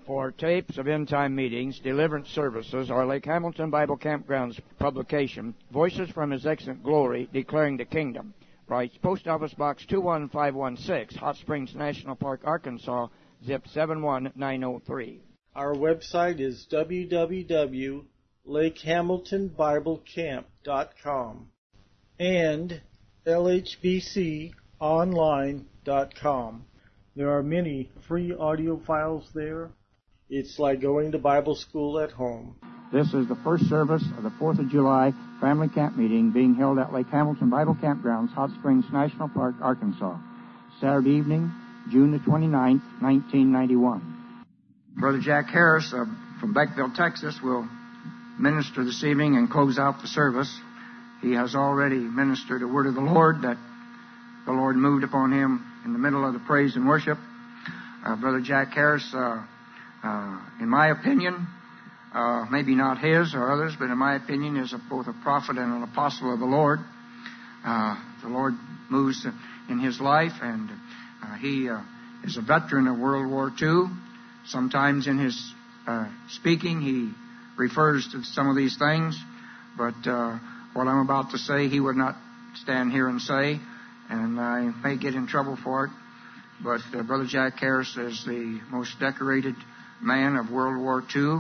For tapes of end-time meetings, deliverance services, or Lake Hamilton Bible Campground's publication, Voices from His Excellent Glory, Declaring the Kingdom, writes Post Office Box 21516, Hot Springs National Park, Arkansas, zip 71903. Our website is www.lakehamiltonbiblecamp.com and lhbconline.com. There are many free audio files there. It's like going to Bible school at home. This is the first service of the 4th of July family camp meeting being held at Lake Hamilton Bible Campgrounds, Hot Springs National Park, Arkansas. Saturday evening, June the 29th, 1991. Brother Jack Harris from Beckville, Texas, will minister this evening and close out the service. He has already ministered a word of the Lord that the Lord moved upon him in the middle of the praise and worship. Brother Jack Harris, in my opinion, maybe not his or others, but in my opinion, is both a prophet and an apostle of the Lord. The Lord moves in his life, and he is a veteran of World War II. Sometimes in his speaking, he refers to some of these things, but what I'm about to say, he would not stand here and say, and I may get in trouble for it. But Brother Jack Harris is the most decorated man of World War II,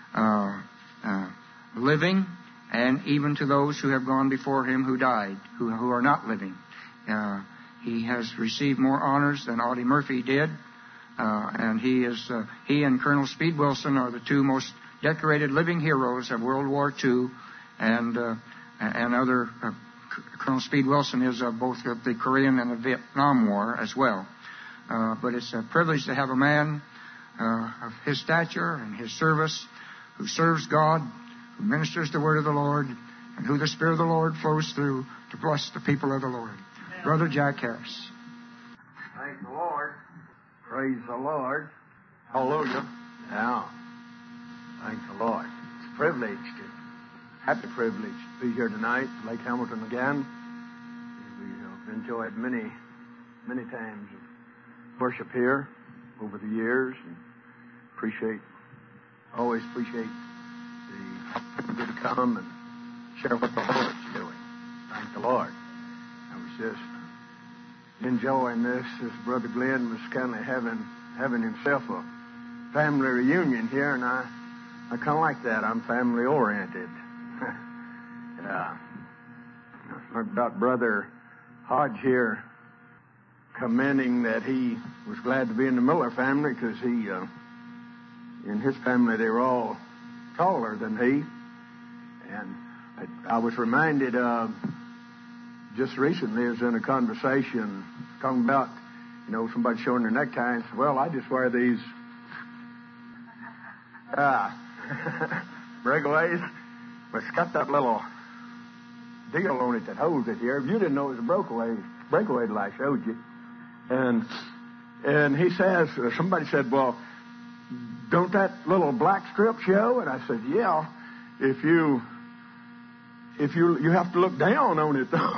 living, and even to those who have gone before him who died, who are not living. He has received more honors than Audie Murphy did, and he and Colonel Speed Wilson are the two most decorated living heroes of World War II, and other. Colonel Speed Wilson is of both the Korean and the Vietnam War as well. But it's a privilege to have a man of his stature and his service, who serves God, who ministers the word of the Lord, and who the Spirit of the Lord flows through to bless the people of the Lord. Amen. Brother Jack Harris. Thank the Lord. Praise the Lord. Hallelujah. Now, thank the Lord. It's a privilege, happy privilege to be here tonight, Lake Hamilton again. We have enjoyed many times of worship here over the years, and always appreciate the opportunity to come and share what the Lord's doing. Thank the Lord. I was just enjoying this as Brother Glenn was kind of having himself a family reunion here, and I kind of like that. I'm family oriented. I heard about Brother Hodge here commenting that he was glad to be in the Miller family because in his family they were all taller than he. And I was reminded just recently, I was in a conversation talking about, somebody showing their necktie and said, well, I just wear these breakaways. But it's got that little deal on it that holds it here. If you didn't know it was a breakaway till I showed you. And he says, somebody said, well, don't that little black strip show? And I said, yeah, if you have to look down on it, though.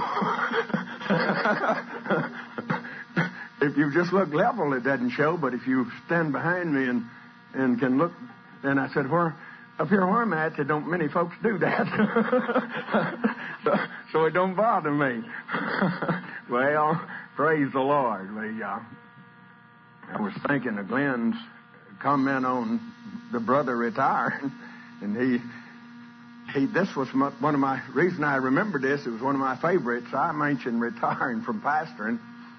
If you just look level, it doesn't show. But if you stand behind me and can look, and I said, up here where I'm at, don't many folks do that. so it don't bother me. Well, praise the Lord. I was thinking of Glenn's comment on the brother retiring, and this was one of my reason I remember this. It was one of my favorites. I mentioned retiring from pastoring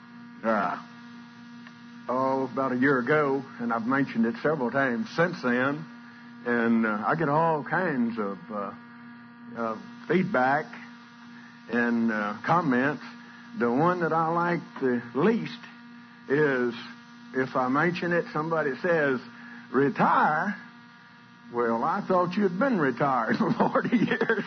about a year ago, and I've mentioned it several times since then. And I get all kinds of feedback and comments. The one that I like the least is if I mention it, somebody says, retire. Well, I thought you'd been retired for 40 years.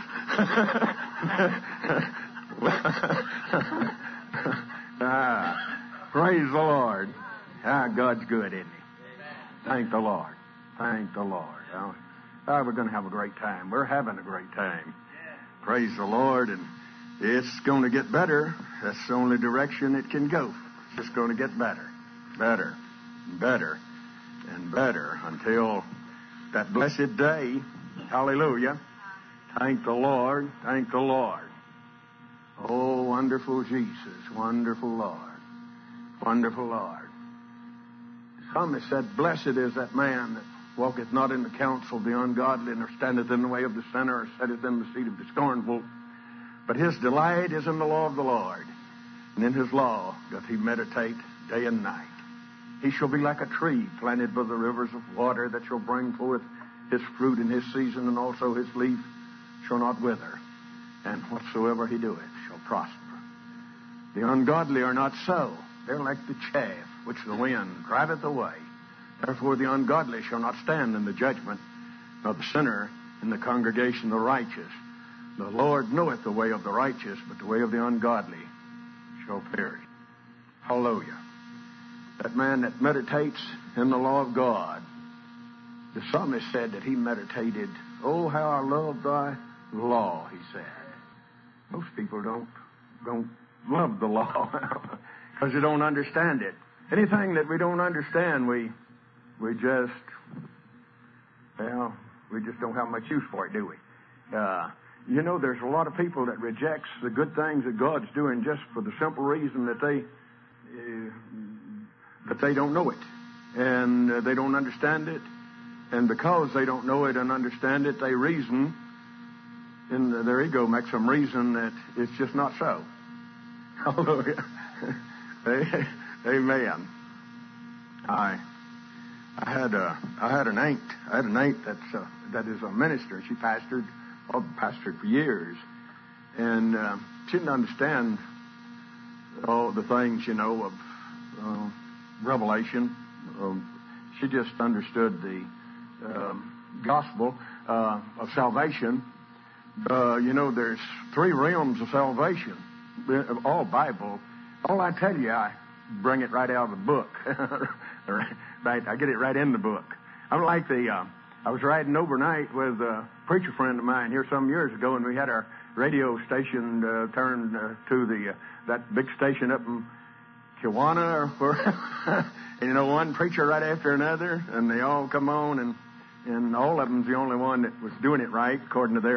Praise the Lord. God's good, isn't he? Thank the Lord. Thank the Lord. We're going to have a great time. We're having a great time. Praise the Lord. And it's going to get better. That's the only direction it can go. It's just going to get better, better, better. and better until that blessed day. Hallelujah. Thank the Lord. Thank the Lord. Oh, wonderful Jesus. Wonderful Lord. Wonderful Lord. The psalmist said, blessed is that man that walketh not in the counsel of the ungodly, nor standeth in the way of the sinner, or sitteth in the seat of the scornful. But his delight is in the law of the Lord, and in his law doth he meditate day and night. He shall be like a tree planted by the rivers of water, that shall bring forth his fruit in his season, and also his leaf shall not wither. And whatsoever he doeth shall prosper. The ungodly are not so. They're like the chaff which the wind driveth away. Therefore the ungodly shall not stand in the judgment, nor the sinner in the congregation of the righteous. The Lord knoweth the way of the righteous, but the way of the ungodly shall perish. Hallelujah. That man that meditates in the law of God, the psalmist said that he meditated, oh, how I love thy law, he said. Most people don't love the law because they don't understand it. Anything that we don't understand, we just don't have much use for it, do we? There's a lot of people that rejects the good things that God's doing just for the simple reason that they don't know it, and they don't understand it, and because they don't know it and understand it, they reason, and their ego makes them reason that it's just not so. Hallelujah. Amen. I had an aunt that is a minister. She pastored for years, and she didn't understand all the things, of Revelation. She just understood the gospel of salvation. There's 3 realms of salvation. All Bible. All I tell you, I bring it right out of the book. Right, I get it right in the book. I'm like I was riding overnight with a preacher friend of mine here some years ago, and we had our radio station turned to that big station up in Kiwana, and one preacher right after another, and they all come on, and all of them's the only one that was doing it right according to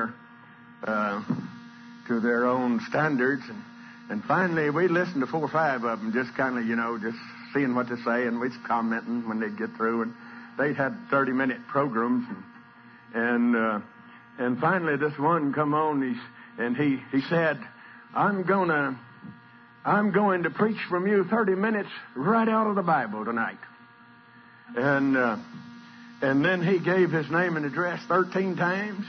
their own standards, and finally we listened to 4 or 5 of them, just kind of just seeing what to say, and we'd commenting when they'd get through, and they'd had 30-minute programs, and finally this one come on, and he said, I'm going to preach from you 30 minutes right out of the Bible tonight. And then he gave his name and address 13 times,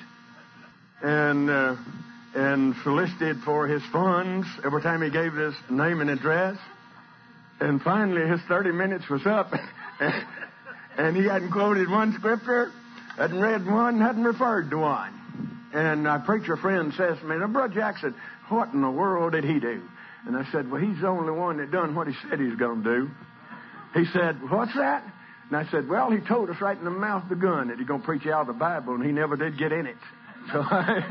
and solicited for his funds every time he gave his name and address. And finally his 30 minutes was up, and he hadn't quoted one scripture, hadn't read one, hadn't referred to one. And a preacher friend says to me, now, Brother Jackson, what in the world did he do? And I said, well, he's the only one that done what he said he's going to do. He said, what's that? And I said, well, he told us right in the mouth of the gun that he's going to preach out of the Bible, and he never did get in it. So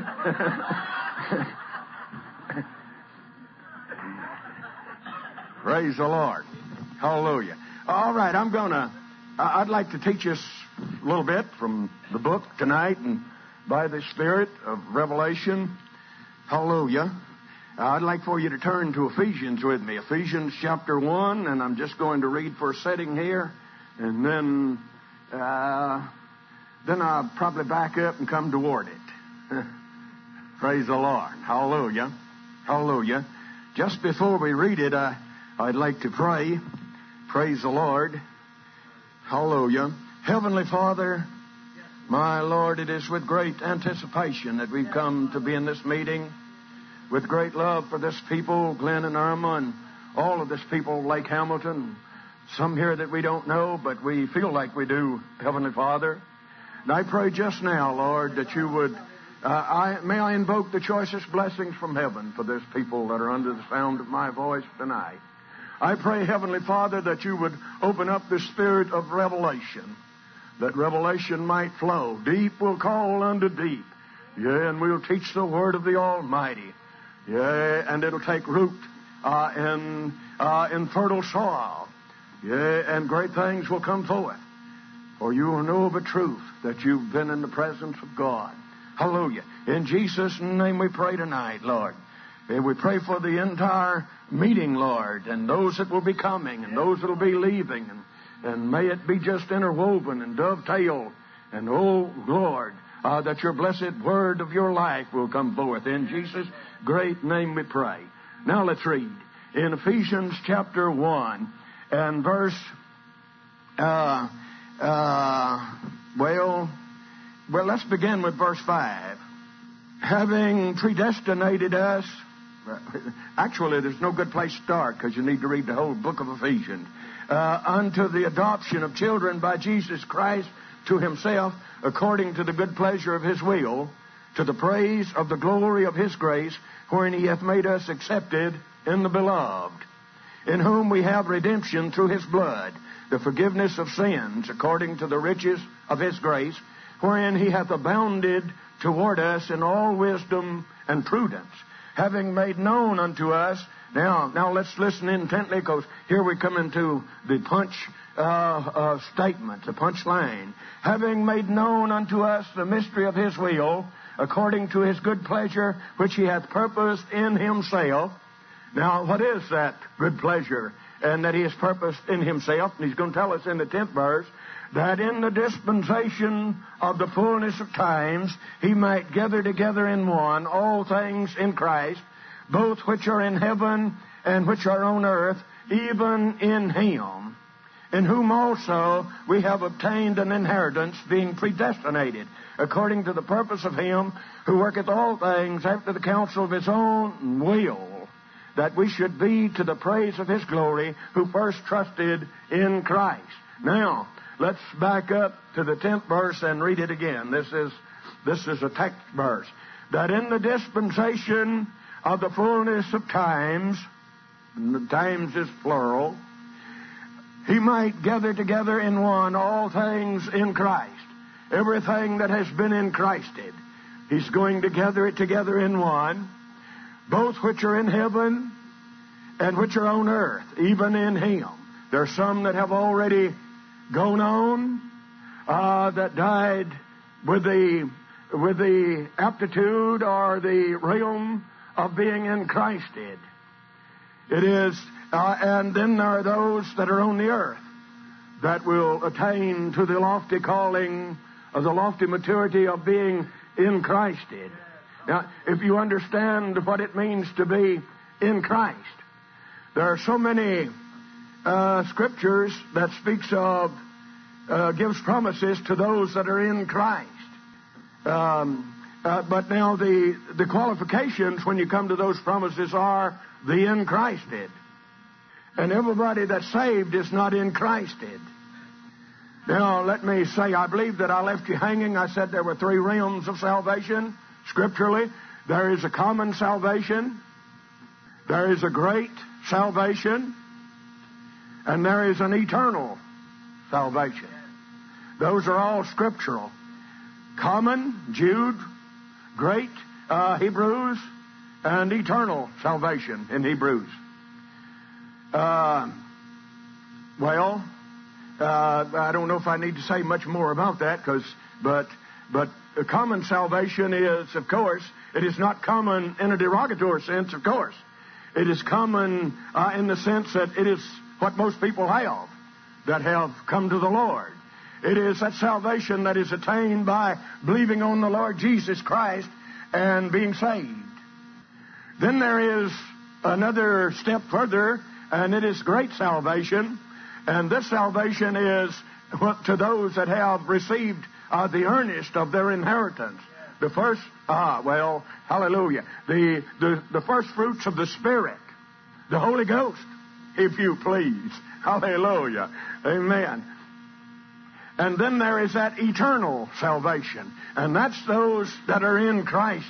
praise the Lord. Hallelujah. All right, I'd like to teach us a little bit from the book tonight, and by the Spirit of Revelation. Hallelujah. I'd like for you to turn to Ephesians with me. Ephesians chapter 1, and I'm just going to read for a setting here, and then I'll probably back up and come toward it. Praise the Lord. Hallelujah. Hallelujah. Just before we read it, I'd like to pray. Praise the Lord. Hallelujah. Heavenly Father, my Lord, it is with great anticipation that we've come to be in this meeting, with great love for this people, Glenn and Irma, and all of this people of Lake Hamilton. Some here that we don't know, but we feel like we do, Heavenly Father. And I pray just now, Lord, that you would, may I invoke the choicest blessings from heaven for this people that are under the sound of my voice tonight. I pray, Heavenly Father, that you would open up the spirit of revelation, that revelation might flow. Deep will call unto deep. Yea, and we'll teach the word of the Almighty. Yea, and it'll take root in fertile soil. Yea, and great things will come forth. For you will know of a truth that you've been in the presence of God. Hallelujah. In Jesus' name we pray tonight, Lord. And we pray for the entire meeting, Lord, and those that will be coming and those that will be leaving. And may it be just interwoven and dovetail. And, oh, Lord, that your blessed word of your life will come forth. In Jesus' great name we pray. Now let's read. In Ephesians chapter 1 and verse, let's begin with verse 5. Having predestinated us, actually there's no good place to start because you need to read the whole book of Ephesians, unto the adoption of children by Jesus Christ to himself, according to the good pleasure of his will, to the praise of the glory of his grace, wherein he hath made us accepted in the beloved, in whom we have redemption through his blood, the forgiveness of sins, according to the riches of his grace, wherein he hath abounded toward us in all wisdom and prudence, having made known unto us. Now let's listen intently, because here we come into the punch statement, the punch line. Having made known unto us the mystery of his will, according to his good pleasure, which he hath purposed in himself. Now, what is that good pleasure and that he has purposed in himself? And he's going to tell us in the 10th verse, that in the dispensation of the fullness of times he might gather together in one all things in Christ, both which are in heaven and which are on earth, even in him, in whom also we have obtained an inheritance, being predestinated, according to the purpose of him who worketh all things after the counsel of his own will, that we should be to the praise of his glory, who first trusted in Christ. Now, let's back up to the 10th verse and read it again. This is a text verse. That in the dispensation of the fullness of times, and the times is plural, he might gather together in one all things in Christ. Everything that has been in Christed, he's going to gather it together in one, both which are in heaven and which are on earth, even in him. There are some that have already gone on, that died with the aptitude or the realm of being in Christed. It is, and then there are those that are on the earth that will attain to the lofty calling of the lofty maturity of being in Christed. Now, if you understand what it means to be in Christ, there are so many scriptures that speaks of, gives promises to those that are in Christ. But now the qualifications when you come to those promises are the in Christed. And everybody that's saved is not in Christed. Now, let me say, I believe that I left you hanging. I said there were 3 realms of salvation, scripturally. There is a common salvation, there is a great salvation, and there is an eternal salvation. Those are all scriptural. Common, Jude, great, Hebrews, and eternal salvation in Hebrews. I don't know if I need to say much more about that, but a common salvation is, of course, it is not common in a derogatory sense, of course. It is common in the sense that it is what most people have that have come to the Lord. It is that salvation that is attained by believing on the Lord Jesus Christ and being saved. Then there is another step further, and it is great salvation. And this salvation is to those that have received the earnest of their inheritance. The first, hallelujah. The first fruits of the Spirit, the Holy Ghost, if you please. Hallelujah. Amen. And then there is that eternal salvation. And that's those that are in Christ.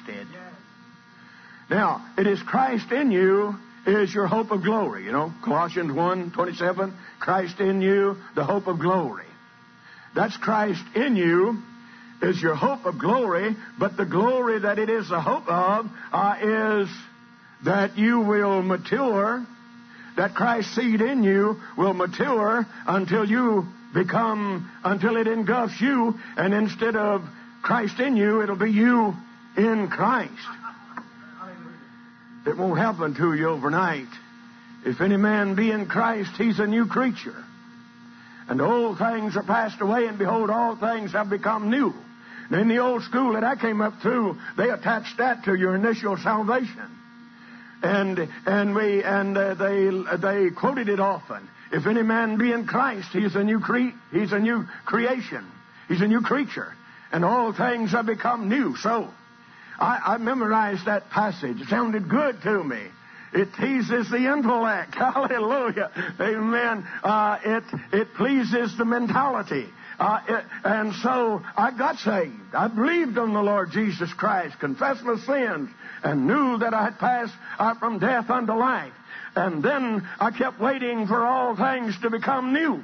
Now, it is Christ in you is your hope of glory. You know, Colossians 1:27, Christ in you, the hope of glory. That's Christ in you is your hope of glory, but the glory that it is the hope of is that you will mature, that Christ's seed in you will mature until you become, until it engulfs you, and instead of Christ in you, it'll be you in Christ. It won't happen to you overnight. If any man be in Christ, he's a new creature. And old things are passed away, and behold, all things have become new. And in the old school that I came up through, they attached that to your initial salvation. And they quoted it often. If any man be in Christ, he's a new creation. He's a new creature. And all things have become new. So, I memorized that passage. It sounded good to me. It teases the intellect. Hallelujah. Amen. It pleases the mentality. And so I got saved. I believed on the Lord Jesus Christ, confessed my sins, and knew that I had passed from death unto life. And then I kept waiting for all things to become new.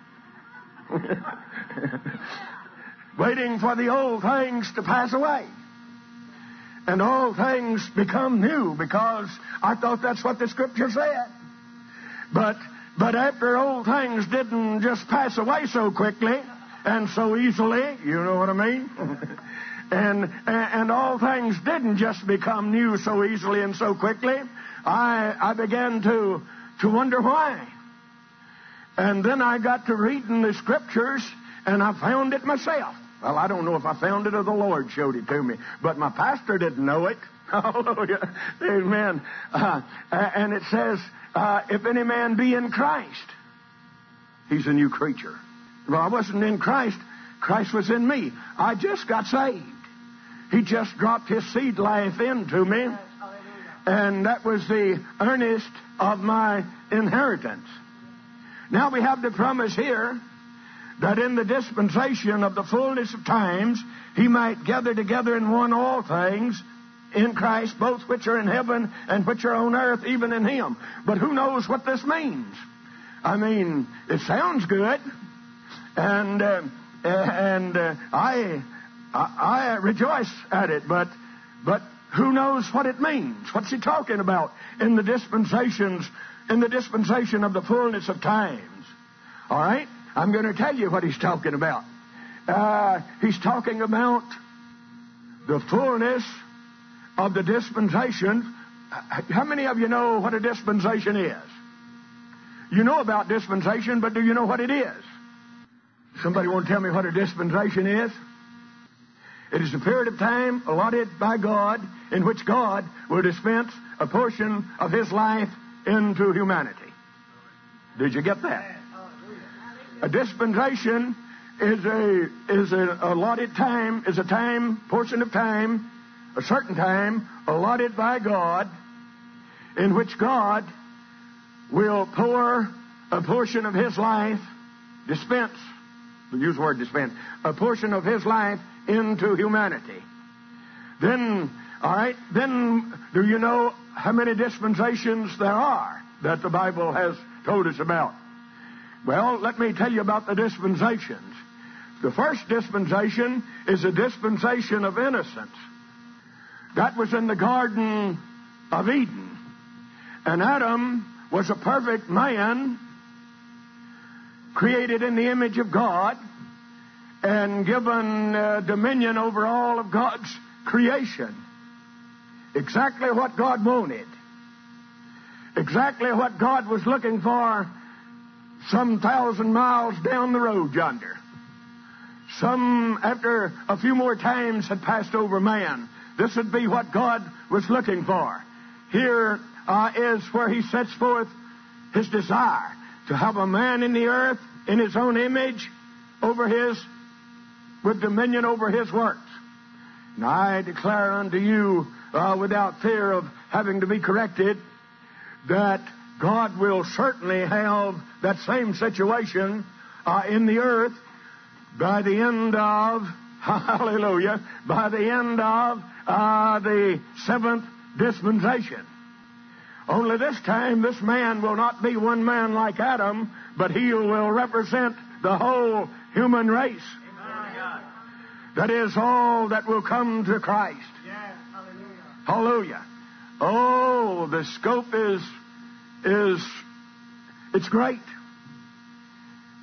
Waiting for the old things to pass away. And all things become new, because I thought that's what the Scripture said. But after old things didn't just pass away so quickly and so easily, you know what I mean? and all things didn't just become new so easily and so quickly, I began to wonder why. And then I got to reading the Scriptures, and I found it myself. Well, I don't know if I found it or the Lord showed it to me, but my pastor didn't know it. Hallelujah. Amen. And it says, if any man be in Christ, he's a new creature. Well, I wasn't in Christ. Christ was in me. I just got saved. He just dropped his seed life into me. And that was the earnest of my inheritance. Now we have the promise here that in the dispensation of the fullness of times, he might gather together in one all things in Christ, both which are in heaven and which are on earth, even in him. But who knows what this means? I mean, it sounds good, and I rejoice at it, but who knows what it means? What's he talking about in the dispensation of the fullness of times? All right? I'm going to tell you what he's talking about. He's talking about the fullness of the dispensation. How many of you know what a dispensation is? You know about dispensation, but do you know what it is? Somebody want to tell me what a dispensation is? It is a period of time allotted by God in which God will dispense a portion of his life into humanity. Did you get that? A dispensation is an allotted time, is a time, portion of time, a certain time allotted by God in which God will pour a portion of his life, dispense, we'll use the word dispense, a portion of his life into humanity. Then, all right, then do you know how many dispensations there are that the Bible has told us about? Well, let me tell you about the dispensations. The first dispensation is a dispensation of innocence. That was in the Garden of Eden. And Adam was a perfect man, created in the image of God, and given dominion over all of God's creation. Exactly what God wanted. Exactly what God was looking for some 1,000 miles down the road yonder. After a few more times had passed over man, this would be what God was looking for. Here is where he sets forth his desire to have a man in the earth in his own image, with dominion over his works. And I declare unto you, without fear of having to be corrected, that God will certainly have that same situation in the earth by the end of, hallelujah, by the end of the seventh dispensation. Only this time, this man will not be one man like Adam, but he will represent the whole human race. Amen. That is all that will come to Christ. Yes. Hallelujah. Hallelujah. Oh, the scope is it's great.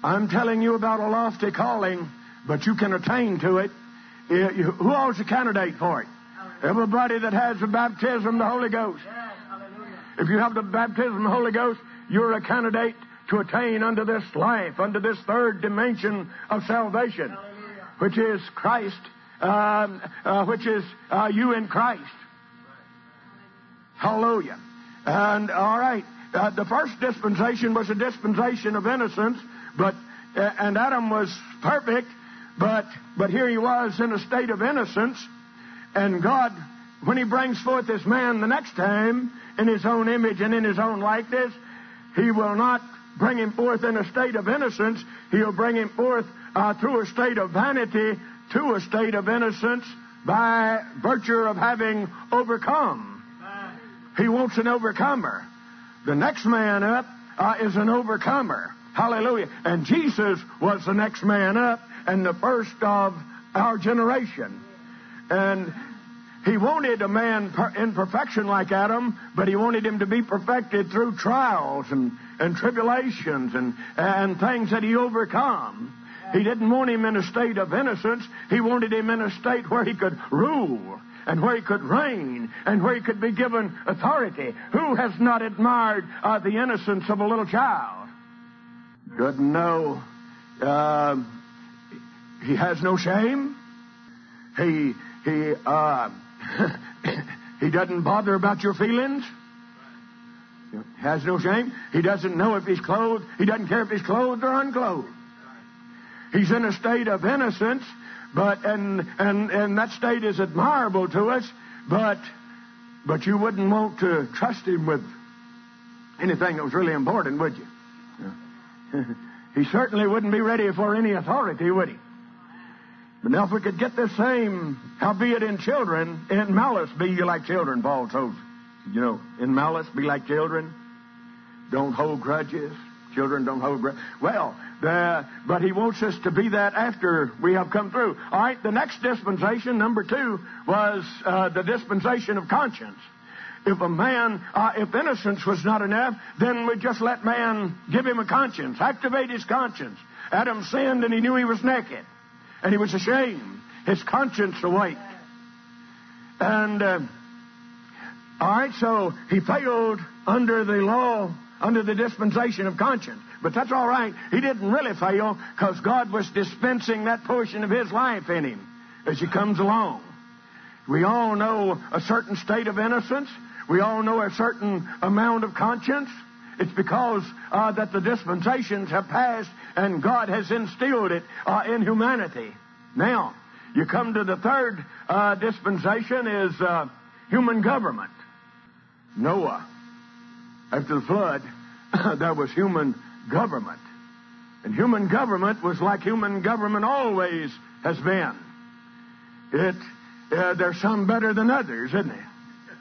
I'm telling you about a lofty calling, but you can attain to it. Who all's a candidate for it? Everybody that has the baptism of the Holy Ghost. If you have the baptism of the Holy Ghost, you're a candidate to attain unto this life, unto this third dimension of salvation, which is Christ, which is you in Christ. Hallelujah. And all right, the first dispensation was a dispensation of innocence, and Adam was perfect, but here he was in a state of innocence, and God, when He brings forth this man the next time in His own image and in His own likeness, He will not bring him forth in a state of innocence. He'll bring him forth through a state of vanity to a state of innocence by virtue of having overcome. He wants an overcomer. The next man up is an overcomer. Hallelujah. And Jesus was the next man up and the first of our generation. And He wanted a man in perfection like Adam, but He wanted him to be perfected through trials and tribulations and things that he overcome. He didn't want him in a state of innocence. He wanted him in a state where he could rule and where he could reign and where he could be given authority. Who has not admired the innocence of a little child? Good to know. He has no shame. He doesn't bother about your feelings. He has no shame. He doesn't know if he's clothed. He doesn't care if he's clothed or unclothed. He's in a state of innocence, and that state is admirable to us, but you wouldn't want to trust him with anything that was really important, would you? He certainly wouldn't be ready for any authority, would he? But now if we could get the same, howbeit in children, in malice be you like children, Paul told you. In malice be like children. Don't hold grudges. Children don't hold grudges. Well, but he wants us to be that after we have come through. All right, the next dispensation, number 2, was the dispensation of conscience. If if innocence was not enough, then we just let man give him a conscience, activate his conscience. Adam sinned and he knew he was naked. And he was ashamed. His conscience awake. And, all right, so he failed under the law, under the dispensation of conscience. But that's all right. He didn't really fail because God was dispensing that portion of his life in him as he comes along. We all know a certain state of innocence. We all know a certain amount of conscience. It's because that the dispensations have passed and God has instilled it in humanity. Now, you come to the third dispensation is human government. Noah, after the flood, there was human government. And human government was like human government always has been. There's some better than others, isn't there?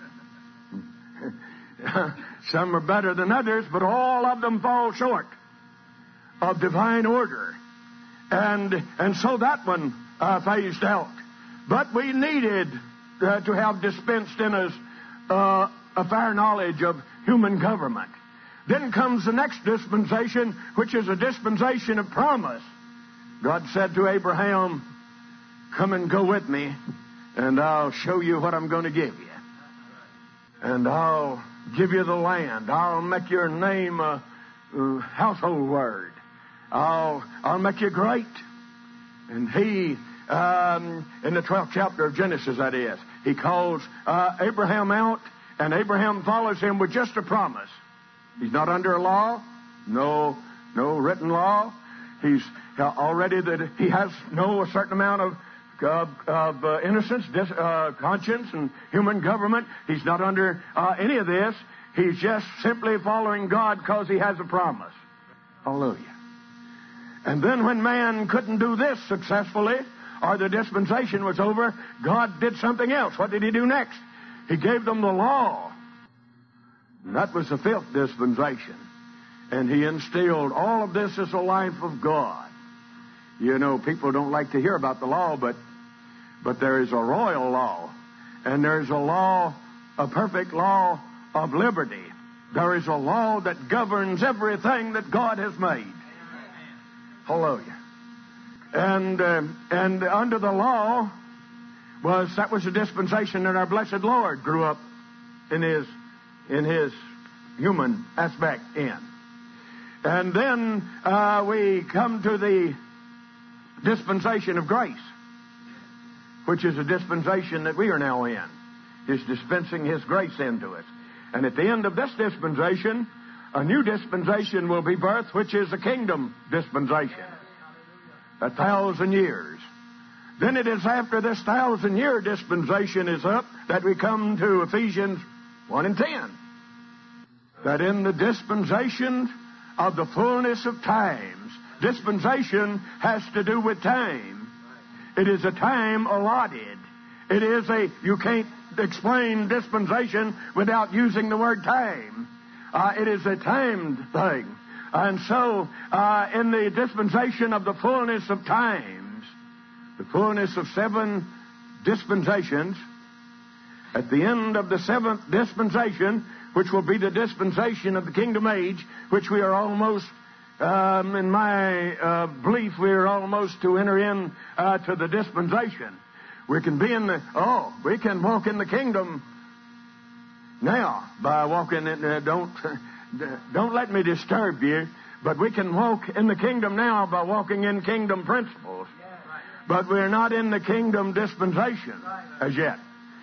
Some are better than others, but all of them fall short of divine order. And so that one phased out. But we needed to have dispensed in us a fair knowledge of human government. Then comes the next dispensation, which is a dispensation of promise. God said to Abraham, come and go with me, and I'll show you what I'm going to give you. And I'll give you the land. I'll make your name a household word. I'll make you great. And he, in the 12th chapter of Genesis, that is, he calls Abraham out, and Abraham follows him with just a promise. He's not under a law, no written law. He's already that he has a certain amount of innocence, conscience, and human government. He's not under any of this. He's just simply following God because he has a promise. Hallelujah. And then when man couldn't do this successfully, or the dispensation was over, God did something else. What did he do next? He gave them the law. And that was the 5th dispensation. And he instilled all of this as a life of God. You know, people don't like to hear about the law, but there is a royal law. And there's a law, a perfect law of liberty. There is a law that governs everything that God has made. Hallelujah. And under the law that was the dispensation that our blessed Lord grew up in his human aspect in. And then we come to the dispensation of grace, which is a dispensation that we are now in. He's dispensing His grace into us. And at the end of this dispensation, a new dispensation will be birthed, which is a kingdom dispensation. 1,000 years. Then it is after this 1,000-year dispensation is up that we come to Ephesians 1 and 10. That in the dispensation of the fullness of times, dispensation has to do with time. It is a time allotted. It is you can't explain dispensation without using the word time. It is a timed thing. And so, in the dispensation of the fullness of times, the fullness of 7 dispensations, at the end of the 7th dispensation, which will be the dispensation of the kingdom age, which we are almost, in my belief, we are almost to enter in to the dispensation. We can we can walk in the kingdom now by walking in. Don't let me disturb you, but we can walk in the kingdom now by walking in kingdom principles. But we're not in the kingdom dispensation as yet.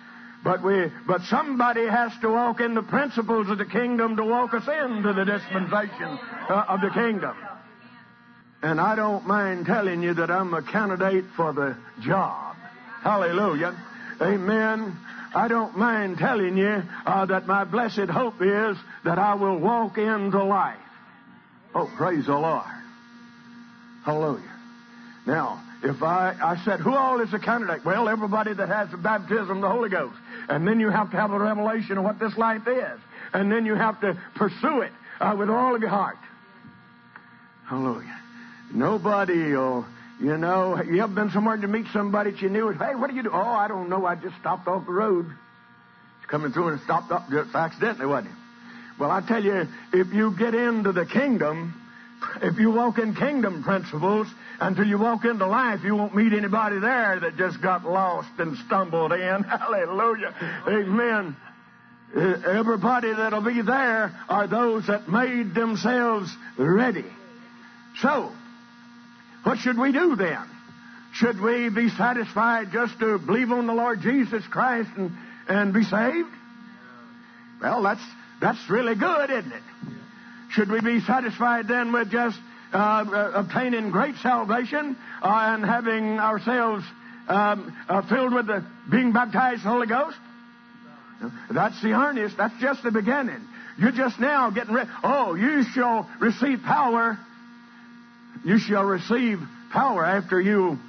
But somebody has to walk in the principles of the kingdom to walk us into the dispensation of the kingdom. And I don't mind telling you that I'm a candidate for the job. Hallelujah. Amen. I don't mind telling you that my blessed hope is that I will walk into life. Oh, praise the Lord. Hallelujah. Now, if I said, who all is a candidate? Well, everybody that has the baptism of the Holy Ghost. And then you have to have a revelation of what this life is. And then you have to pursue it with all of your heart. Hallelujah. Nobody will, you ever been somewhere to meet somebody that you knew? Hey, what do you do? Oh, I don't know. I just stopped off the road. It's coming through and stopped up just accidentally, wasn't it? Well, I tell you, if you get into the kingdom, if you walk in kingdom principles, until you walk into life, you won't meet anybody there that just got lost and stumbled in. Hallelujah. Amen. Everybody that'll be there are those that made themselves ready. So, what should we do then? Should we be satisfied just to believe on the Lord Jesus Christ and be saved? Well, that's really good, isn't it? Should we be satisfied then with just obtaining great salvation and having ourselves filled with being baptized in the Holy Ghost? That's the earnest. That's just the beginning. You're just now getting ready. Oh, you shall receive power. You shall receive power after the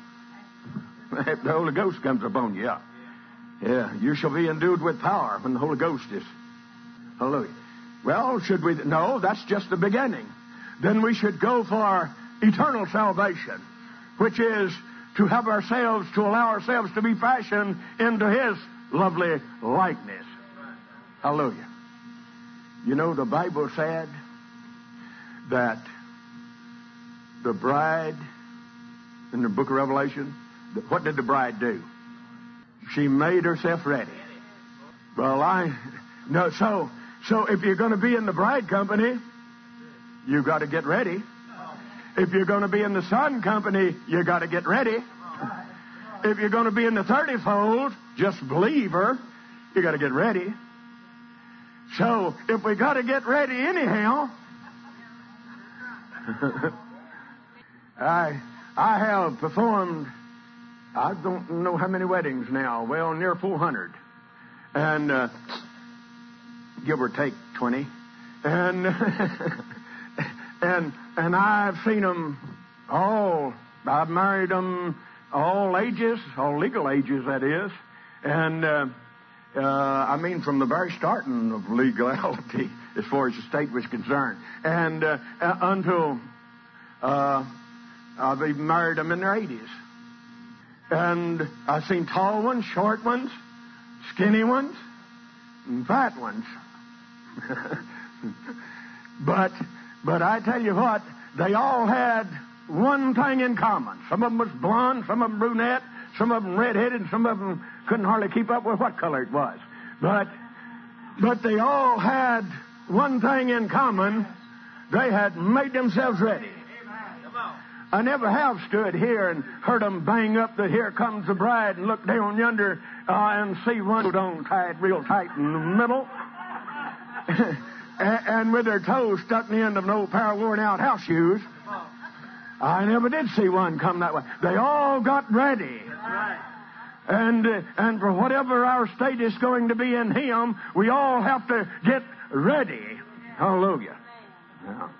Holy Ghost comes upon you. Yeah. You shall be endued with power when the Holy Ghost is. Hallelujah. Well, should we? No, that's just the beginning. Then we should go for eternal salvation, which is to allow ourselves to be fashioned into His lovely likeness. Hallelujah. The Bible said that the bride, in the book of Revelation, what did the bride do? She made herself ready. Well, so if you're going to be in the bride company, you've got to get ready. If you're going to be in the son company, you've got to get ready. If you're going to be in the 30-fold, just believer, you got to get ready. So if we got to get ready anyhow, I have performed, I don't know how many weddings now, well, near 400. And give or take 20. And and I've seen them all. I've married them all ages, all legal ages, that is. And I mean from the very starting of legality as far as the state was concerned. And until they've married them in their 80s. And I've seen tall ones, short ones, skinny ones, and fat ones. But I tell you what, they all had one thing in common. Some of them was blonde, some of them brunette, some of them redheaded, and some of them couldn't hardly keep up with what color it was. But they all had one thing in common. They had made themselves ready. I never have stood here and heard them bang up the "Here Comes the Bride" and look down yonder and see one on tied real tight in the middle and with their toes stuck in the end of an old pair of worn-out house shoes. I never did see one come that way. They all got ready. And for whatever our state is going to be in Him, we all have to get ready. Hallelujah. Yeah.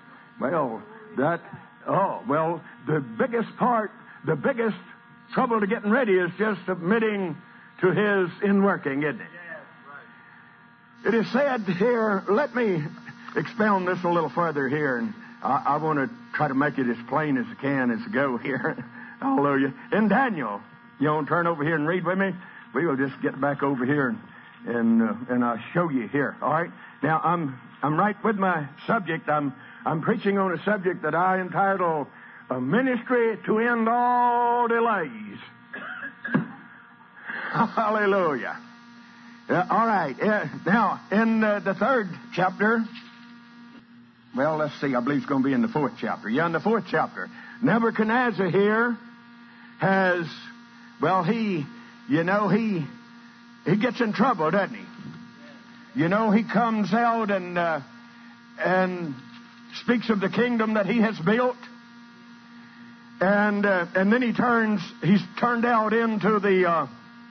The biggest trouble to getting ready is just submitting to His inworking, isn't it? It is said here, let me expound this a little further here, and I want to try to make it as plain as I can as I go here. Hallelujah. In Daniel, you want to turn over here and read with me? We will just get back over here and I'll show you here. All right. Now I'm right with my subject. I'm preaching on a subject that I entitle "A Ministry to End All Delays." Hallelujah. All right. Now in the third chapter. Well, let's see. I believe it's going to be in the fourth chapter. Yeah, in the fourth chapter. Nebuchadnezzar here has, well, he gets in trouble, doesn't he? You know, he comes out and speaks of the kingdom that he has built. And then he's turned out into the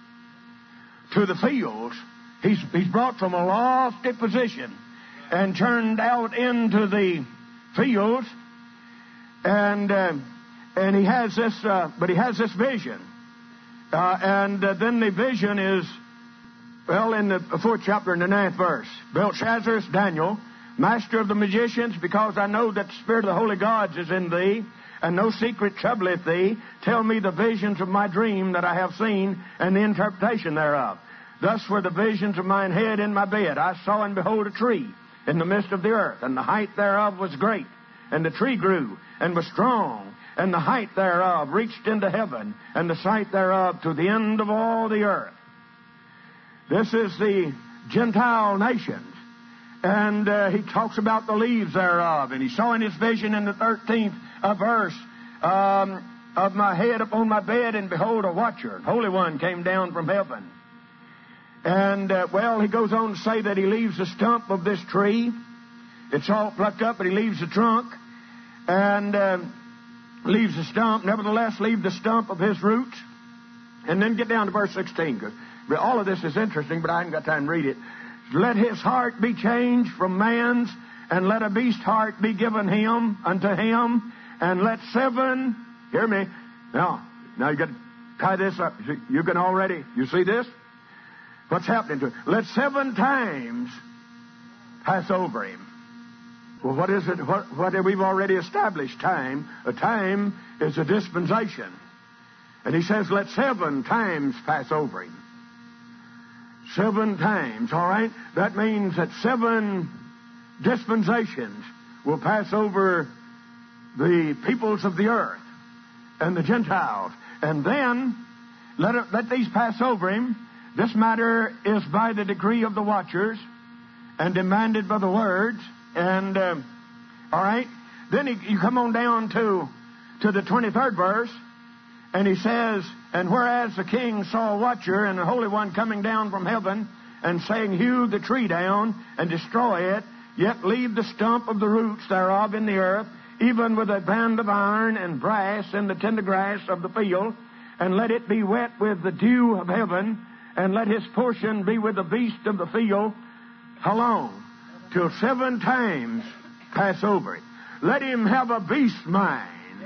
fields. He's brought from a lofty position and turned out into the fields, and he has this vision, and then the vision is, well, in the fourth chapter in the 9th verse. Belshazzar, Daniel, master of the magicians, because I know that the spirit of the holy gods is in thee, and no secret troubleth thee. Tell me the visions of my dream that I have seen, and the interpretation thereof. Thus were the visions of mine head in my bed. I saw and behold a tree in the midst of the earth, and the height thereof was great. And the tree grew, and was strong, and the height thereof reached into heaven, and the sight thereof to the end of all the earth. This is the Gentile nations. And he talks about the leaves thereof. And he saw in his vision in the 13th verse of my head upon my bed, and behold, a watcher, Holy One, came down from heaven. And, he goes on to say that he leaves the stump of this tree. It's all plucked up, but he leaves the trunk. And leaves the stump. Nevertheless, leave the stump of his roots. And then get down to verse 16. Because all of this is interesting, but I haven't got time to read it. Let his heart be changed from man's, and let a beast heart be given him unto him. And let 7... Hear me. Now you got to tie this up. You see this? What's happening to it? Let 7 times pass over him. Well, what is it? What have we already established? Time. A time is a dispensation. And he says, let 7 times pass over him. 7 times, all right? That means that 7 dispensations will pass over the peoples of the earth and the Gentiles. And then let these pass over him. This matter is by the decree of the watchers and demanded by the words. And, all right, then you come on down to the 23rd verse, and he says, and whereas the king saw a watcher and the Holy One coming down from heaven, and saying, hew the tree down and destroy it, yet leave the stump of the roots thereof in the earth, even with a band of iron and brass in the tender grass of the field, and let it be wet with the dew of heaven, and let his portion be with the beast of the field. How long? Till 7 times pass over it. Let him have a beast mind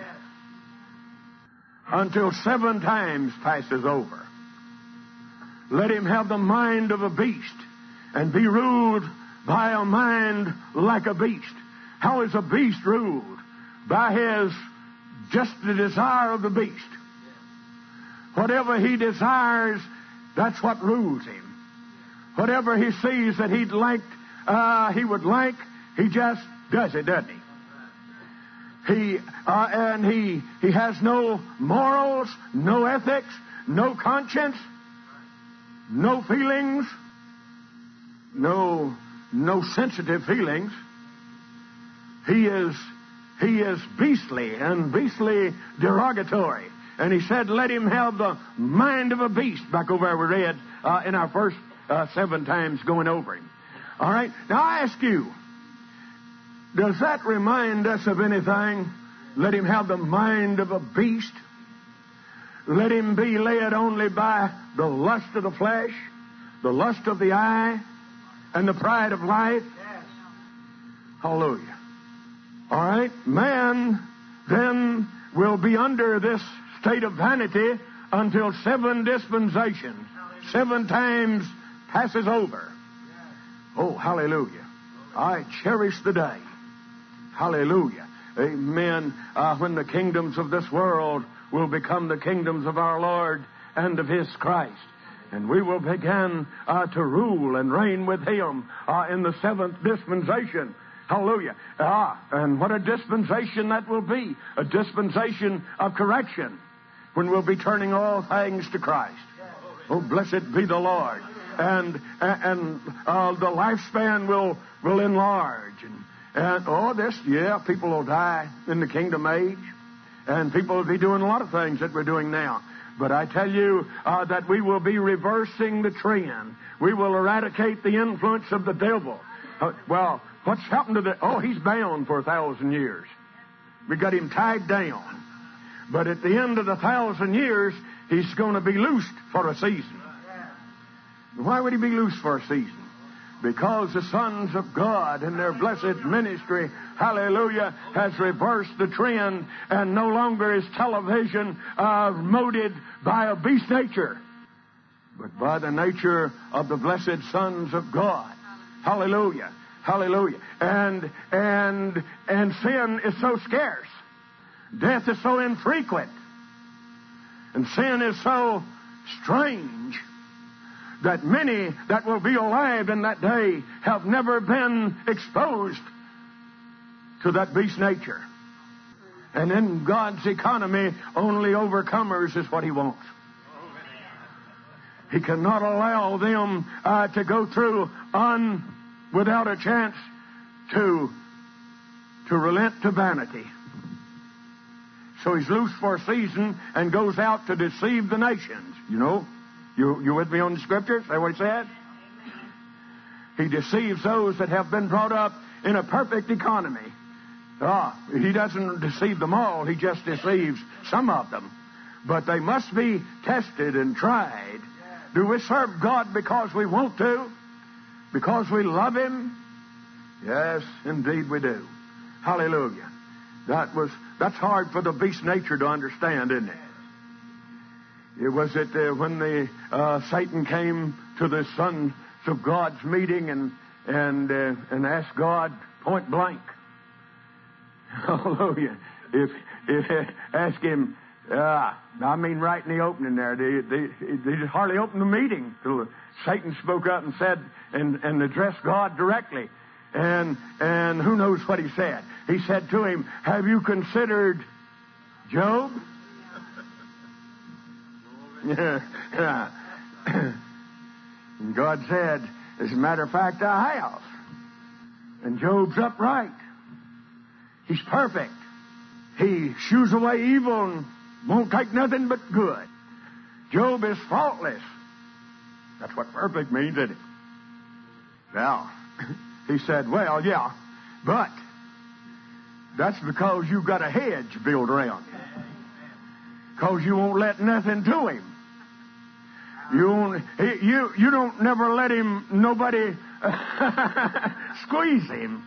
until 7 times passes over. Let him have the mind of a beast and be ruled by a mind like a beast. How is a beast ruled? By just the desire of the beast. Whatever he desires, that's what rules him. Whatever he sees that he would like, he just does it, doesn't he? He has no morals, no ethics, no conscience, no feelings, no sensitive feelings. He is beastly and beastly derogatory. And he said, let him have the mind of a beast, back over where we read in our first 7 times going over him. All right. Now I ask you, does that remind us of anything? Let him have the mind of a beast. Let him be led only by the lust of the flesh, the lust of the eye, and the pride of life. Hallelujah. All right. Man then will be under this state of vanity until 7 dispensations, 7 times passes over. Oh, hallelujah. I cherish the day. Hallelujah. Amen. When the kingdoms of this world will become the kingdoms of our Lord and of His Christ. And we will begin to rule and reign with Him in the 7th dispensation. Hallelujah. And what a dispensation that will be. A dispensation of correction, when we'll be turning all things to Christ. Oh, blessed be the Lord. And the lifespan will enlarge. And people will die in the kingdom age. And people will be doing a lot of things that we're doing now. But I tell you that we will be reversing the trend. We will eradicate the influence of the devil. What's happened to he's bound for 1,000 years. We got him tied down. But at the end of the 1,000 years, he's going to be loosed for a season. Why would he be loosed for a season? Because the sons of God in their blessed ministry, hallelujah, has reversed the trend, and no longer is television molded by a beast nature, but by the nature of the blessed sons of God. Hallelujah. Hallelujah. And sin is so scarce. Death is so infrequent. And sin is so strange that many that will be alive in that day have never been exposed to that beast nature. And in God's economy, only overcomers is what He wants. He cannot allow them to go through without a chance to relent to vanity. So He's loose for a season and goes out to deceive the nations. You know, you with me on the Scriptures? Is that what He said? He deceives those that have been brought up in a perfect economy. He doesn't deceive them all. He just deceives some of them. But they must be tested and tried. Do we serve God because we want to? Because we love Him? Yes, indeed we do. Hallelujah. That's hard for the beast nature to understand, isn't it? When Satan came to the sons of God's meeting and asked God point blank. Hallelujah. If ask him, right in the opening there, they just hardly opened the meeting till Satan spoke up and said and addressed God directly. And who knows what he said? He said to him, "Have you considered Job?" Yeah. And God said, "As a matter of fact, I have." And Job's upright. He's perfect. He shoos away evil and won't take nothing but good. Job is faultless. That's what perfect means, isn't it? Now, he said, "Well, yeah, but that's because you've got a hedge built around you. Because you won't let nothing to him. You don't never let him, nobody squeeze him.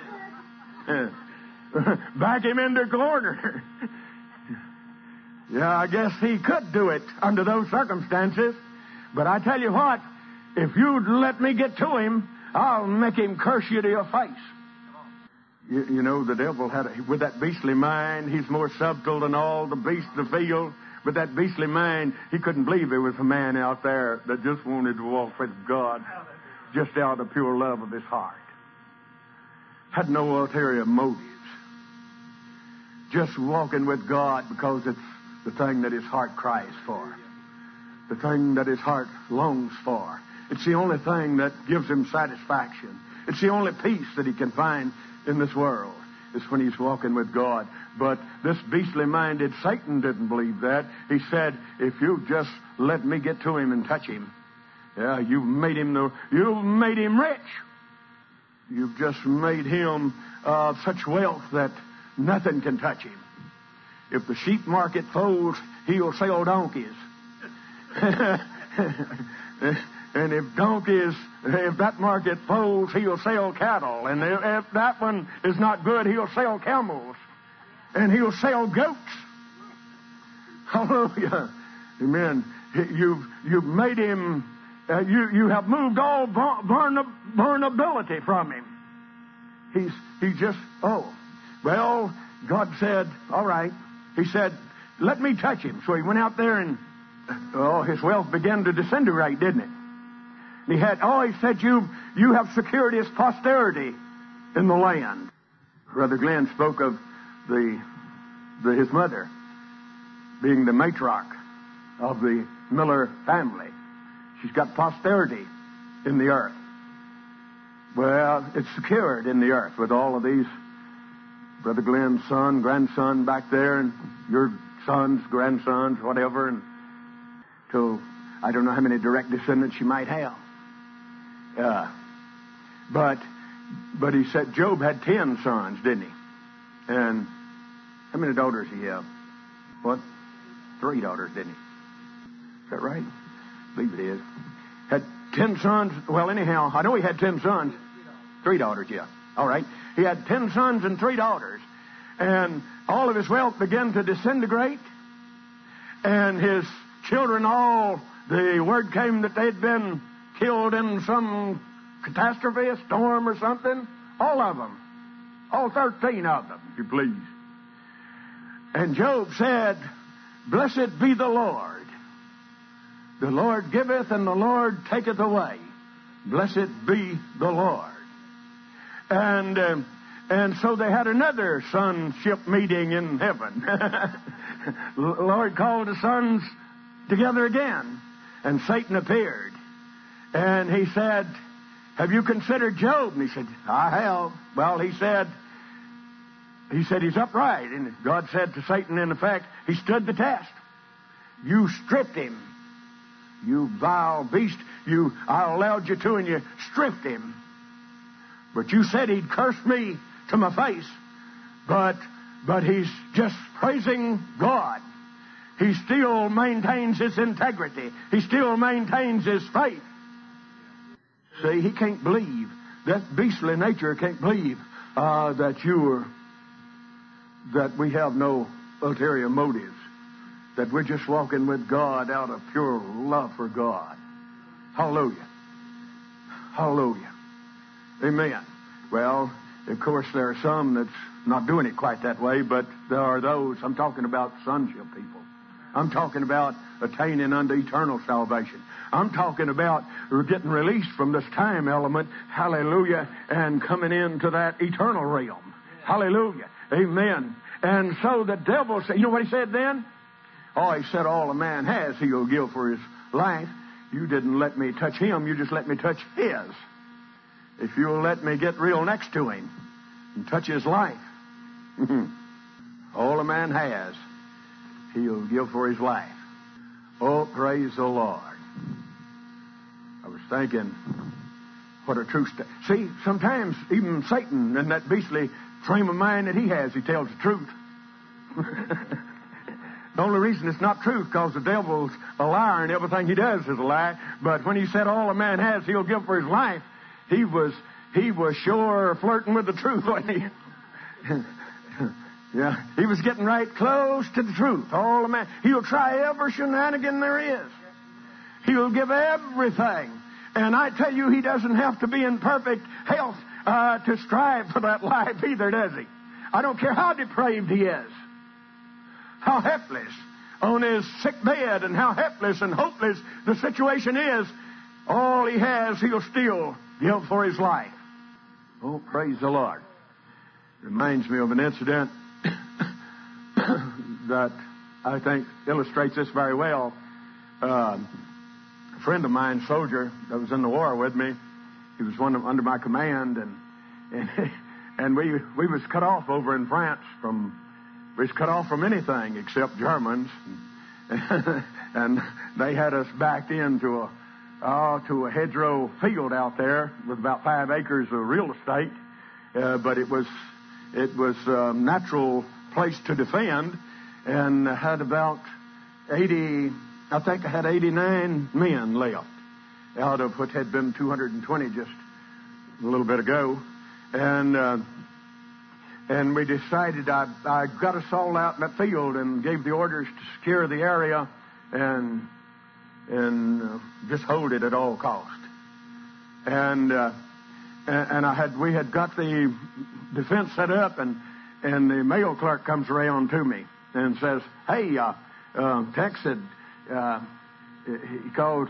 Back him in the corner." Yeah, I guess he could do it under those circumstances. But I tell you what, if you'd let me get to him, I'll make him curse you to your face. You know, the devil with that beastly mind, he's more subtle than all the beasts of the field. With that beastly mind, he couldn't believe there was a man out there that just wanted to walk with God just out of the pure love of his heart. Had no ulterior motives. just walking with God because it's the thing that his heart cries for, the thing that his heart longs for. It's the only thing that gives him satisfaction. It's the only peace that he can find in this world, is when he's walking with God. But this beastly-minded Satan didn't believe that. He said, if you just let me get to him and touch him, yeah, you've made him rich. You've just made him such wealth that nothing can touch him. If the sheep market folds, he'll sell donkeys. And if that market folds, he'll sell cattle. And if that one is not good, he'll sell camels. And he'll sell goats. Hallelujah. Amen. You've made him, you have moved all vulnerability from him. He's just, well, God said, all right. He said, let me touch him. So he went out there and, his wealth began to disintegrate, didn't it? He said, you have secured his posterity in the land. Brother Glenn spoke of his mother being the matriarch of the Miller family. She's got posterity in the earth. Well, it's secured in the earth with all of these, Brother Glenn's son, grandson back there, and your sons, grandsons, whatever, and till I don't know how many direct descendants you might have. But he said Job had 10 sons, didn't he? And how many daughters did he have? What? 3 daughters, didn't he? Is that right? I believe it is. Had 10 sons. Well, anyhow, I know he had 10 sons. 3 daughters, yeah. All right. He had 10 sons and 3 daughters. And all of his wealth began to disintegrate. And his children the word came that they'd been killed in some catastrophe, a storm or something. All of them. All 13 of them, if you please. And Job said, blessed be the Lord. The Lord giveth and the Lord taketh away. Blessed be the Lord. And so they had another sonship meeting in heaven. The Lord called the sons together again. And Satan appeared. And he said, have you considered Job? And he said, I have. Well, he said he's upright. And God said to Satan, in effect, he stood the test. You stripped him. You vile beast. I allowed you to, and you stripped him. But you said he'd curse me to my face. But he's just praising God. He still maintains his integrity. He still maintains his faith. See, he can't believe, that beastly nature can't believe that we have no ulterior motives, that we're just walking with God out of pure love for God. Hallelujah. Hallelujah. Amen. Well, of course, there are some that's not doing it quite that way, but there are those. I'm talking about sonship people. I'm talking about attaining unto eternal salvation. I'm talking about getting released from this time element, hallelujah, and coming into that eternal realm. Hallelujah. Amen. And so the devil said, you know what he said then? He said, all a man has, he'll give for his life. You didn't let me touch him, you just let me touch his. If you'll let me get real next to him and touch his life, all a man has, he'll give for his life. Oh, praise the Lord. I was thinking, what a true see, sometimes even Satan, in that beastly frame of mind that he has, he tells the truth. The only reason it's not truth because the devil's a liar and everything he does is a lie. But when he said all a man has, he'll give for his life, he was sure flirting with the truth, wasn't he? Yeah, he was getting right close to the truth. All a man, he'll try every shenanigan there is. He'll give everything. And I tell you, he doesn't have to be in perfect health to strive for that life either, does he? I don't care how depraved he is, how helpless on his sick bed, and how helpless and hopeless the situation is. All he has, he'll still give for his life. Oh, praise the Lord. Reminds me of an incident that I think illustrates this very well. A friend of mine, soldier, that was in the war with me, he was one under my command, and we was cut off over in France we was cut off from anything except Germans, and they had us backed into to a hedgerow field out there with about 5 acres of real estate, but it was a natural place to defend, and I had about 80. I think I had 89 men left out of what had been 220 just a little bit ago. And we decided I got us all out in that field and gave the orders to secure the area and just hold it at all cost. And we had got the defense set up, and the mail clerk comes around to me and says, "Hey, Tex said." He calls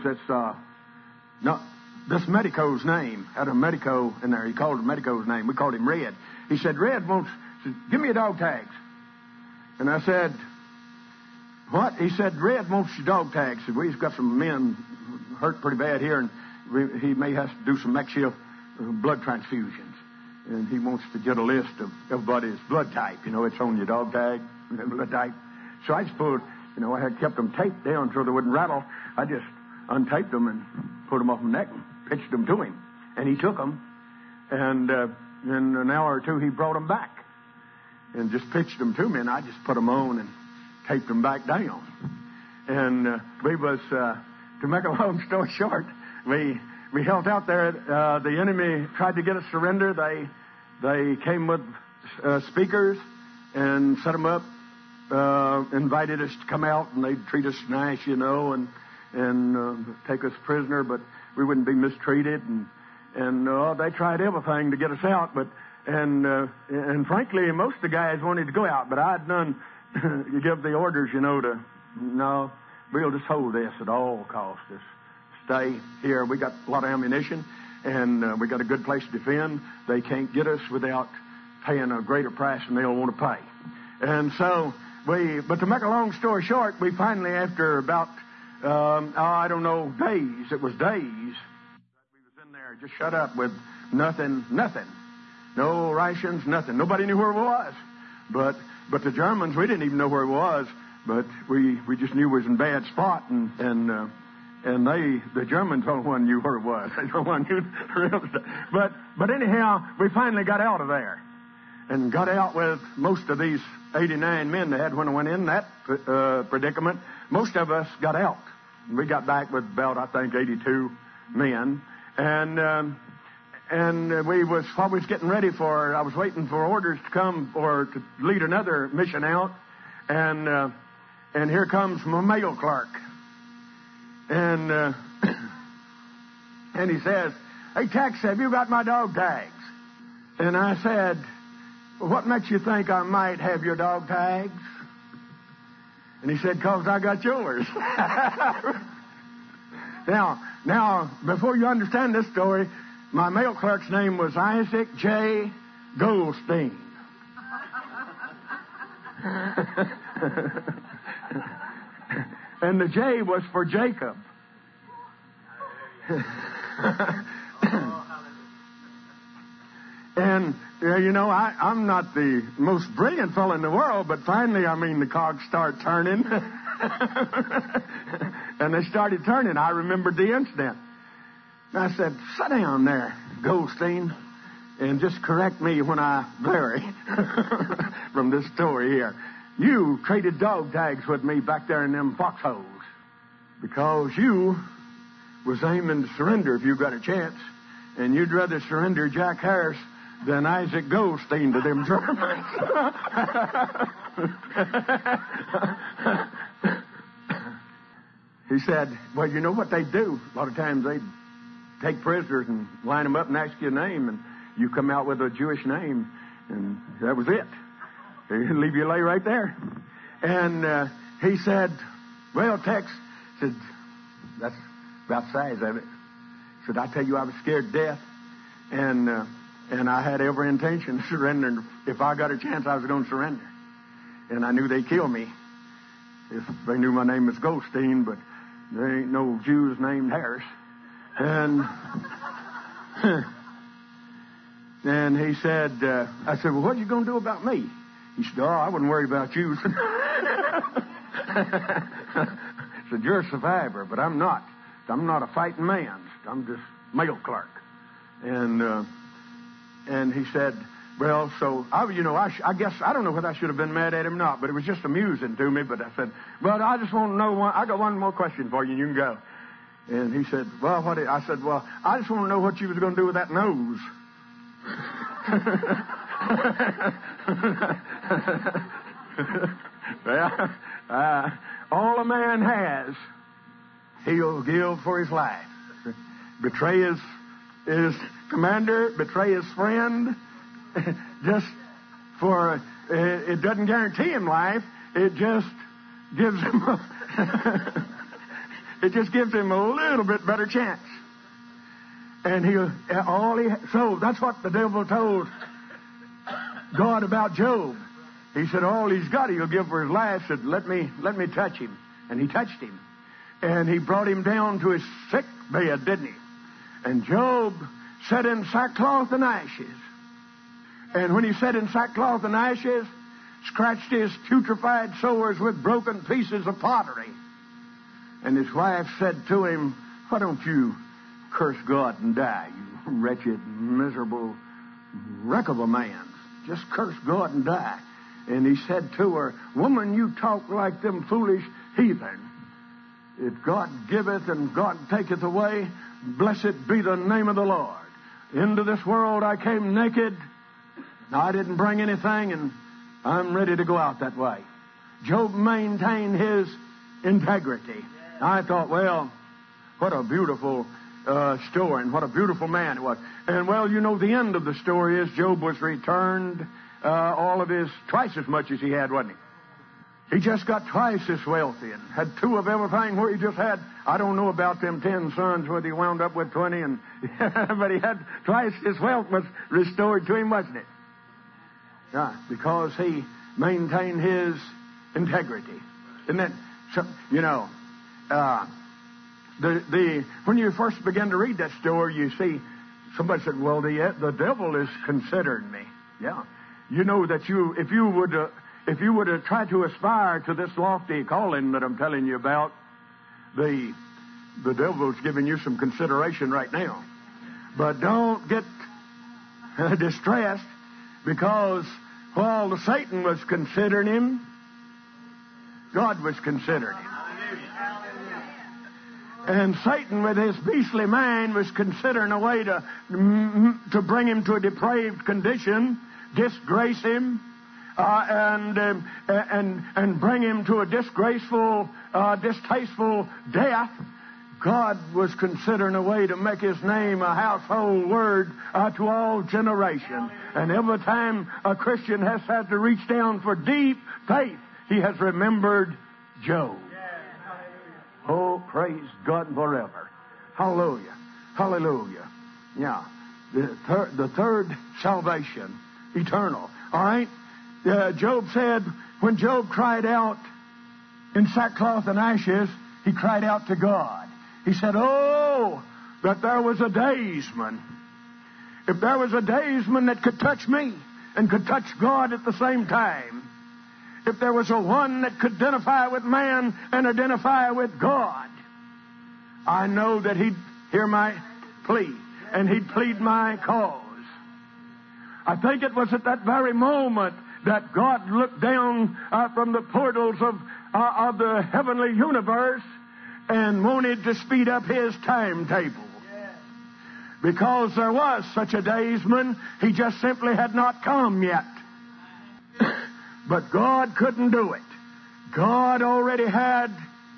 this medico's name. Had a medico in there. He called the medico's name. We called him Red. He said, "Red said, give me your dog tags." And I said, "What?" He said, "Red wants your dog tags. We've got some men hurt pretty bad here, and he may have to do some makeshift blood transfusions. And he wants to get a list of everybody's blood type. You know, it's on your dog tag, blood type." So I just pulled. I had kept them taped down so they wouldn't rattle. I just untaped them and put them off my neck and pitched them to him. And he took them. And in an hour or two, he brought them back and just pitched them to me. And I just put them on and taped them back down. And we was, to make a long story short, we held out there. The enemy tried to get us to surrender. They came with speakers and set them up. Invited us to come out, and they'd treat us nice, and take us prisoner, but we wouldn't be mistreated, and they tried everything to get us out, and frankly, most of the guys wanted to go out, but I'd done you give the orders, no, we'll just hold this at all costs. Just stay here. We got a lot of ammunition, and we got a good place to defend. They can't get us without paying a greater price than they'll want to pay, and so. But to make a long story short, we finally, after about, days, it was days, we was in there just shut up with nothing, no rations, nothing. Nobody knew where it was. But the Germans, we didn't even know where it was, but we just knew we was in a bad spot, and the Germans no one knew where it was. No one knew. But anyhow, we finally got out of there. And got out with most of these 89 men they had when I went in that predicament. Most of us got out. We got back with about, I think, 82 men. And we was getting ready for, I was waiting for orders to come or to lead another mission out. And here comes my mail clerk. And he says, "Hey, Tex, have you got my dog tags?" And I said, "What makes you think I might have your dog tags?" And he said, "'Cause I got yours." Now, before you understand this story, my mail clerk's name was Isaac J. Goldstein. And the J was for Jacob. And, I'm not the most brilliant fellow in the world, but finally, the cogs start turning. And they started turning. I remembered the incident. And I said, "Sit down there, Goldstein, and just correct me when I vary from this story here. You traded dog tags with me back there in them foxholes because you was aiming to surrender if you got a chance, and you'd rather surrender Jack Harris than Isaac Goldstein to them Germans." He said, "Well, you know what they do? A lot of times they'd take prisoners and line them up and ask you a name, and you come out with a Jewish name, and that was it. They'd leave you lay right there." And he said, "Well, Tex," said, "that's about the size of it." He said, "I tell you, I was scared to death, and I had every intention of surrendering. If I got a chance, I was going to surrender. And I knew they'd kill me. if they knew my name was Goldstein, but there ain't no Jews named Harris. And and he said, I said, well, what are you going to do about me? He said, oh, I wouldn't worry about you. I said, you're a survivor, but I'm not. I'm not a fighting man. I'm just mail clerk. And he said, well, so, I guess, I don't know whether I should have been mad at him or not, but it was just amusing to me. But I said, well, I just want to know, I got one more question for you, and you can go. And he said, well, I said, well, I just want to know what you was going to do with that nose. Well, all a man has, he'll give for his life. Betray his commander, betray his friend, just for, it doesn't guarantee him life, it just gives him it just gives him a little bit better chance. And so that's what the devil told God about Job. He said, all he's got, he'll give for his life. Said, let me touch him. And he touched him. And he brought him down to his sick bed, didn't he? And Job sat in sackcloth and ashes. And when he sat in sackcloth and ashes, scratched his putrefied sores with broken pieces of pottery. And his wife said to him, why don't you curse God and die, you wretched, miserable wreck of a man. Just curse God and die. And he said to her, woman, you talk like them foolish heathen. If God giveth and God taketh away, blessed be the name of the Lord. Into this world I came naked. I didn't bring anything, and I'm ready to go out that way. Job maintained his integrity. I thought, well, what a beautiful story, and what a beautiful man it was. And, well, the end of the story is Job was returned all of his, twice as much as he had, wasn't he? He just got twice as wealthy and had two of everything, where he just had, I don't know about them 10 sons, whether he wound up with 20, but he had twice his wealth was restored to him, wasn't it? Yeah, because he maintained his integrity. Isn't that, when you first begin to read that story, you see somebody said, well, the devil is considering me. Yeah. You know that if you would have tried to aspire to this lofty calling that I'm telling you about, the devil's giving you some consideration right now. But don't get distressed, because while Satan was considering him, God was considering him. And Satan, with his beastly mind, was considering a way to bring him to a depraved condition, disgrace him, and bring him to a disgraceful, distasteful death. God was considering a way to make his name a household word to all generations. And every time a Christian has had to reach down for deep faith, he has remembered Job. Oh, praise God forever. Hallelujah. Hallelujah. Yeah. The third salvation, eternal. All right? Job said, when Job cried out in sackcloth and ashes, he cried out to God. He said, oh, that there was a daysman. If there was a daysman that could touch me and could touch God at the same time. If there was a one that could identify with man and identify with God, I know that he'd hear my plea and he'd plead my cause. I think it was at that very moment that God looked down from the portals of the heavenly universe and wanted to speed up his timetable. Because there was such a daysman, he just simply had not come yet. But God couldn't do it. God already had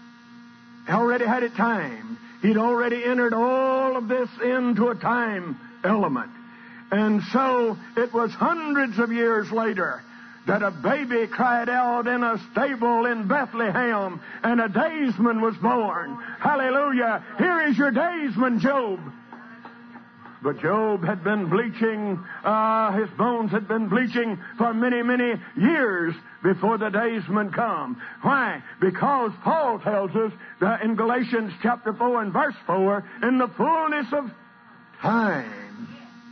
it timed. He'd already entered all of this into a time element. And so it was hundreds of years later that a baby cried out in a stable in Bethlehem, and a daysman was born. Hallelujah. Here is your daysman, Job. But Job had been bleaching, his bones had been bleaching for many, many years before the daysman come. Why? Because Paul tells us that in Galatians chapter 4 and verse 4, in the fullness of time,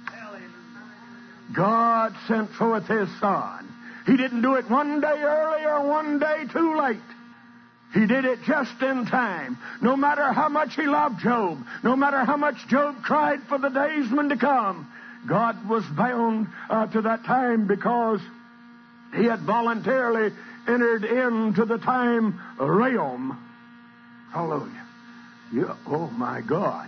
God sent forth His Son. He didn't do it one day early or one day too late. He did it just in time. No matter how much he loved Job, no matter how much Job cried for the daysman to come, God was bound to that time because he had voluntarily entered into the time realm. Hallelujah. Yeah, oh my God.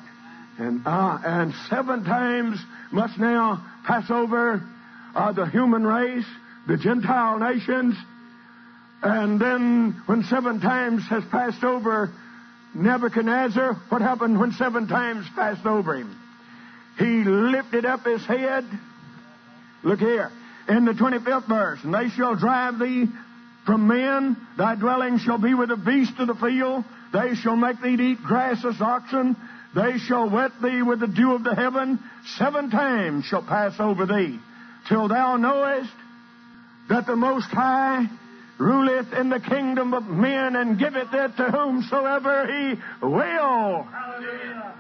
And 7 times must now pass over the human race, the Gentile nations. And then when 7 times has passed over Nebuchadnezzar, what happened when 7 times passed over him? He lifted up his head. Look here, in the 25th verse, and they shall drive thee from men, thy dwelling shall be with the beasts of the field, they shall make thee to eat grass as oxen, they shall wet thee with the dew of the heaven, 7 times shall pass over thee, till thou knowest that the Most High ruleth in the kingdom of men and giveth it to whomsoever He will. Hallelujah.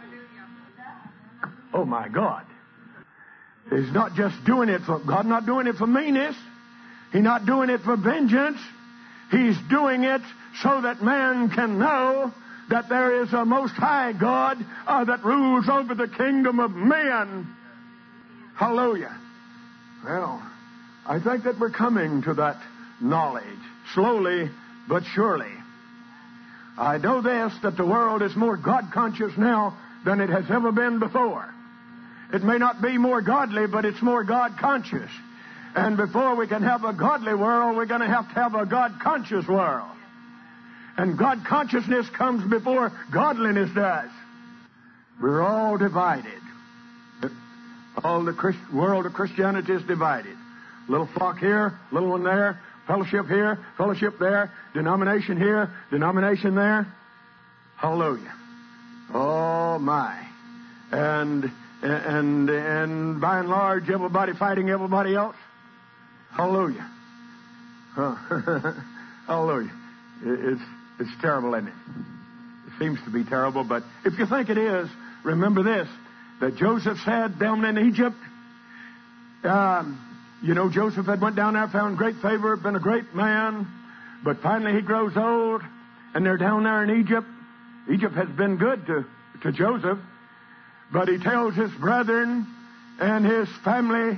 Oh my God. He's not just doing it for, God not doing it for meanness. He's not doing it for vengeance. He's doing it so that man can know that there is a Most High God that rules over the kingdom of men. Hallelujah. Well, I think that we're coming to that knowledge, slowly but surely. I know this, that the world is more God-conscious now than it has ever been before. It may not be more godly, but it's more God-conscious. And before we can have a godly world, we're going to have a God-conscious world. And God-consciousness comes before godliness does. We're all divided. All the world of Christianity is divided. Little flock here, little one there, fellowship here, fellowship there, denomination here, denomination there. Hallelujah. Oh my. And by and large, everybody fighting everybody else. Hallelujah. Hallelujah. It's terrible, isn't it? It seems to be terrible, but if you think it is, remember this, that Joseph said down in Egypt, Joseph had went down there, found great favor, been a great man, but finally he grows old, and they're down there in Egypt. Egypt has been good to Joseph, but he tells his brethren and his family,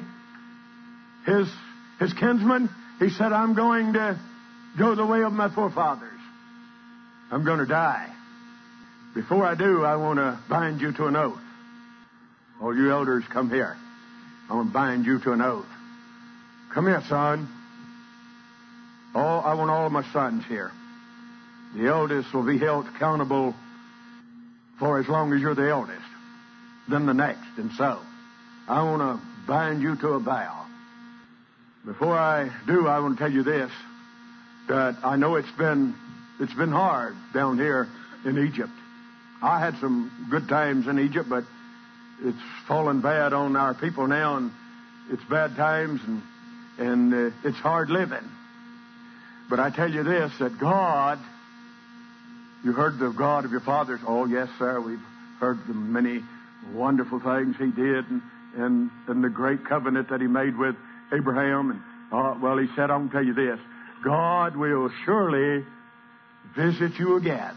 his kinsmen, he said, I'm going to go the way of my forefathers. I'm going to die. Before I do, I want to bind you to an oath. All you elders, come here. I want to bind you to an oath. Come here, son. I want all of my sons here. The eldest will be held accountable for as long as you're the eldest. Then the next, and so. I want to bind you to a vow. Before I do, I want to tell you this, that I know it's been hard down here in Egypt. I had some good times in Egypt, but it's fallen bad on our people now, and it's bad times, and it's hard living. But I tell you this, that God, you heard the God of your fathers. Oh, yes, sir, we've heard the many wonderful things He did, and the great covenant that He made with Abraham. And He said, I'm going to tell you this, God will surely visit you again.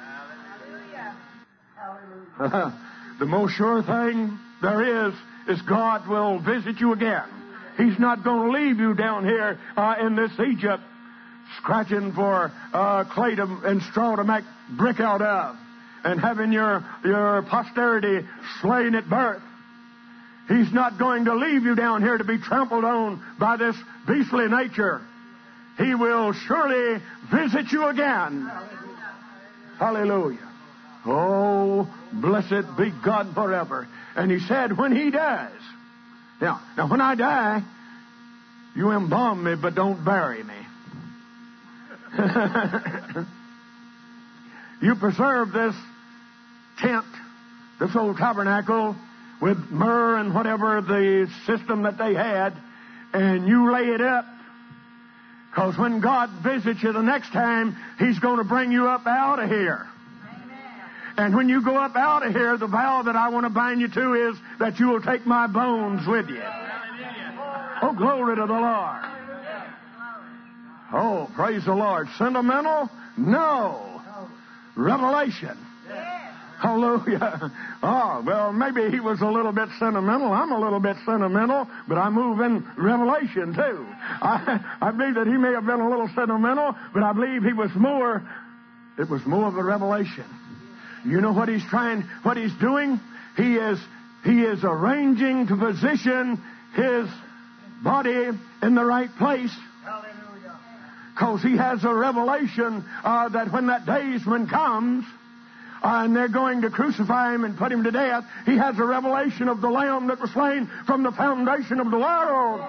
Hallelujah. The most sure thing there is God will visit you again. He's not going to leave you down here in this Egypt scratching for clay and straw to make brick out of, and having your posterity slain at birth. He's not going to leave you down here to be trampled on by this beastly nature. He will surely visit you again. Hallelujah. Oh, blessed be God forever. And He said, when He does. Now when I die, you embalm me, but don't bury me. You preserve this tent, this old tabernacle, with myrrh and whatever the system that they had, and you lay it up. Because when God visits you the next time, He's going to bring you up out of here. And when you go up out of here, the vow that I want to bind you to is that you will take my bones with you. Oh, glory to the Lord. Oh, praise the Lord. Sentimental? No. Revelation. Hallelujah. Oh, well, maybe he was a little bit sentimental. I'm a little bit sentimental, but I move in revelation, too. I believe that he may have been a little sentimental, but I believe it was more of a revelation. You know what he's doing? He is arranging to position his body in the right place. Because he has a revelation that when that daysman comes, and they're going to crucify him and put him to death, he has a revelation of the Lamb that was slain from the foundation of the world.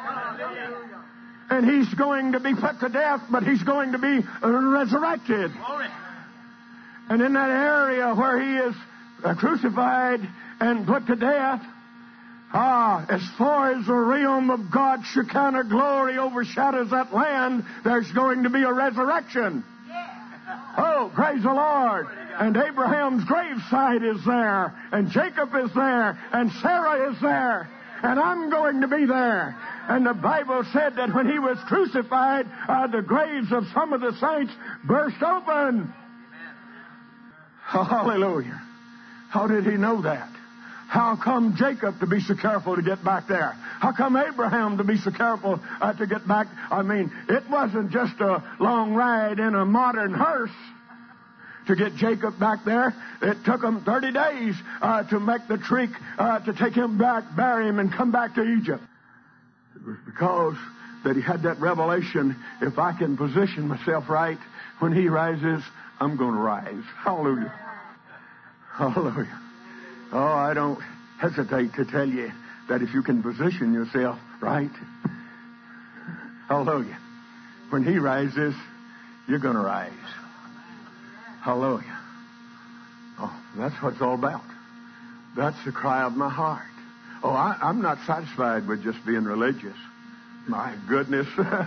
And he's going to be put to death, but he's going to be resurrected. And in that area where he is crucified and put to death, as far as the realm of God's Shekinah glory overshadows that land, there's going to be a resurrection. Oh, praise the Lord. And Abraham's gravesite is there, and Jacob is there, and Sarah is there, and I'm going to be there. And the Bible said that when he was crucified, the graves of some of the saints burst open. Hallelujah. How did he know that? How come Jacob to be so careful to get back there? How come Abraham to be so careful to get back? I mean, it wasn't just a long ride in a modern hearse to get Jacob back there. It took them 30 days to make the trek to take him back, bury him, and come back to Egypt. It was because that he had that revelation, if I can position myself right, when he rises, I'm going to rise. Hallelujah. Hallelujah. Oh, I don't hesitate to tell you that if you can position yourself right, hallelujah, when he rises, you're going to rise. Hallelujah. Oh, that's what it's all about. That's the cry of my heart. Oh, I'm not satisfied with just being religious. My goodness.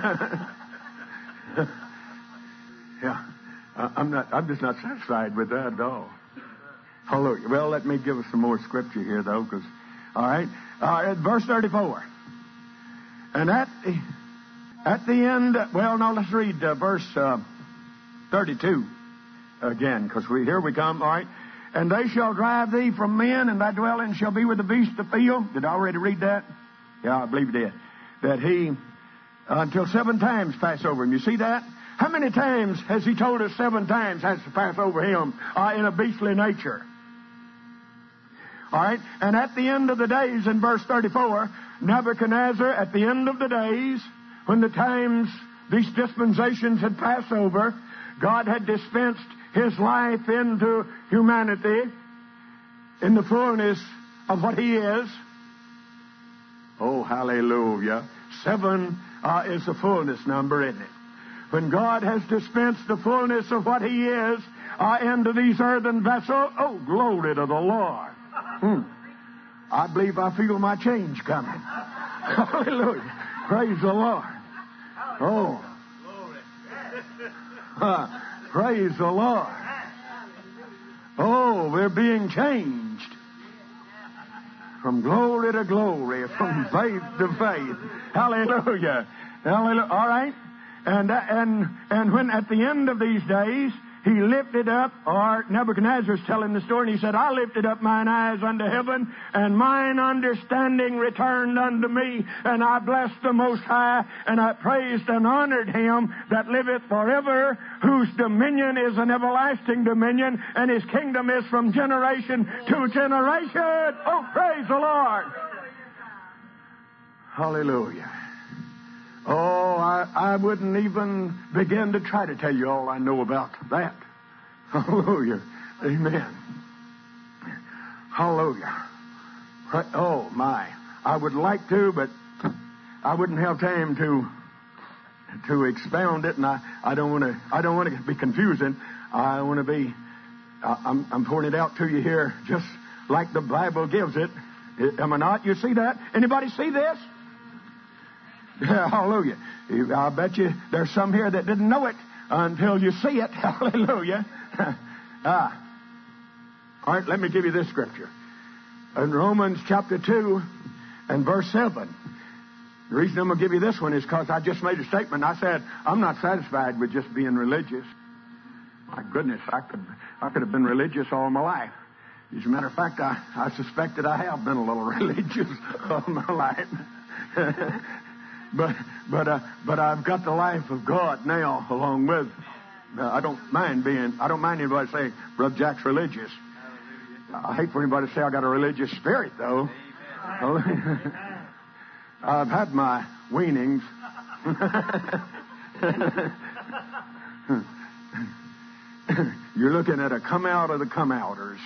Yeah. I'm just not satisfied with that at all. Hallelujah. Well, let me give us some more scripture here, though, because, all right. Verse 34. And at the end, well, no, let's read verse 32 again, because here we come, all right. And they shall drive thee from men, and thy dwelling shall be with the beasts of the field. Did I already read that? Yeah, I believe it did. That he, until 7 times pass over him. You see that? How many times has he told us 7 times has to pass over him in a beastly nature? All right. And at the end of the days, in verse 34, Nebuchadnezzar, at the end of the days, when the times, these dispensations had passed over, God had dispensed his life into humanity in the fullness of what he is. Oh, hallelujah. 7 is the fullness number, isn't it? When God has dispensed the fullness of what he is into these earthen vessels, oh, glory to the Lord. I believe I feel my change coming. Hallelujah. Praise the Lord. Oh. Praise the Lord. Oh, we're being changed from glory to glory, from faith to faith. Hallelujah. Hallelujah. All right. And when at the end of these days, he lifted up, or Nebuchadnezzar's telling the story, and he said, I lifted up mine eyes unto heaven, and mine understanding returned unto me, and I blessed the Most High, and I praised and honored him that liveth forever, whose dominion is an everlasting dominion, and his kingdom is from generation to generation. Oh, praise the Lord. Hallelujah. Oh, I wouldn't even begin to try to tell you all I know about that. Hallelujah. Amen. Hallelujah. Oh, my. I would like to, but I wouldn't have time to expound it, and I don't want to be confusing. I want to be, I'm pouring it out to you here just like the Bible gives it. Am I not? You see that? Anybody see this? Yeah, hallelujah. I bet you there's some here that didn't know it until you see it. Hallelujah. All right, let me give you this scripture. In Romans chapter 2 and verse 7. The reason I'm going to give you this one is because I just made a statement. I said, I'm not satisfied with just being religious. My goodness, I could have been religious all my life. As a matter of fact, I suspect that I have been a little religious all my life. But I've got the life of God now along with. I don't mind anybody saying, Brother Jack's religious. I hate for anybody to say I got a religious spirit, though. I've had my weanings. You're looking at a come out of the come outers.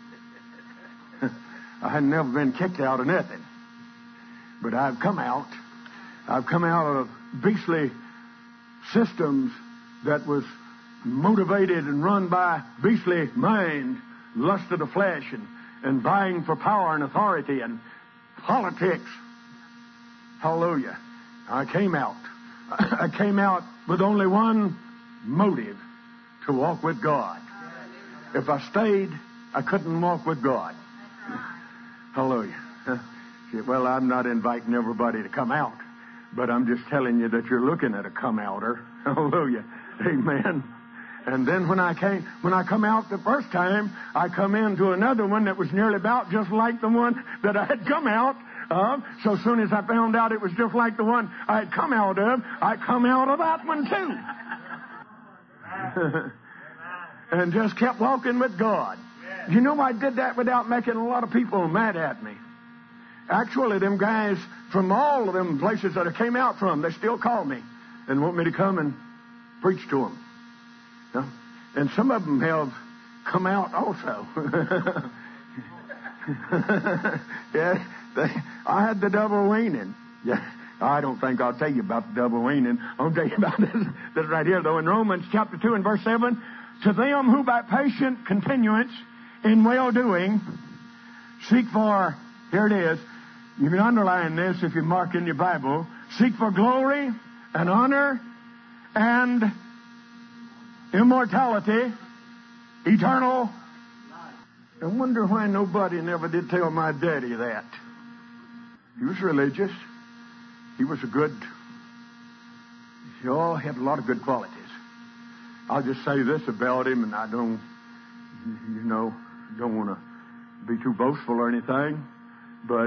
I had never been kicked out of nothing. But I've come out. I've come out of beastly systems that was motivated and run by beastly mind, lust of the flesh, and vying for power and authority and politics. Hallelujah. I came out. I came out with only one motive, to walk with God. If I stayed, I couldn't walk with God. Hallelujah. Well, I'm not inviting everybody to come out, but I'm just telling you that you're looking at a come-outer. Hallelujah. Amen. And then when I come out the first time, I come into another one that was nearly about just like the one that I had come out of. So soon as I found out it was just like the one I had come out of, I come out of that one too. And just kept walking with God. You know, I did that without making a lot of people mad at me. Actually, them guys from all of them places that I came out from, they still call me and want me to come and preach to them. Yeah? And some of them have come out also. Yeah, I had the double weaning. Yeah, I don't think I'll tell you about the double weaning. I'll tell you about this right here, though. In Romans chapter 2 and verse 7, to them who by patient continuance in well-doing seek for, here it is, you can underline this if you mark in your Bible, seek for glory and honor and immortality, eternal. I wonder why nobody never did tell my daddy that. He was religious. He was he all had a lot of good qualities. I'll just say this about him, and I don't want to be too boastful or anything, but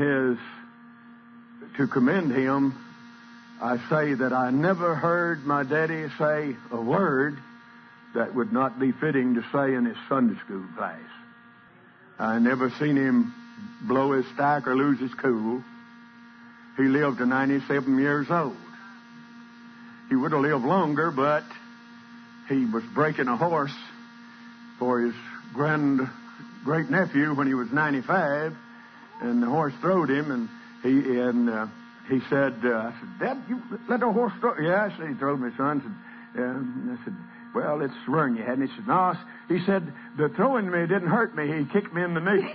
to commend him, I say that I never heard my daddy say a word that would not be fitting to say in his Sunday school class. I never seen him blow his stack or lose his cool. He lived to 97 years old. He would have lived longer, but he was breaking a horse for his great nephew when he was 95, and the horse throwed him, and he said, I said, Dad, you let the horse throw? Yeah, I said, he throwed me, son. I said, yeah. I said, well, it's swearing you had. And he said, no. He said, the throwing me didn't hurt me. He kicked me in the knee.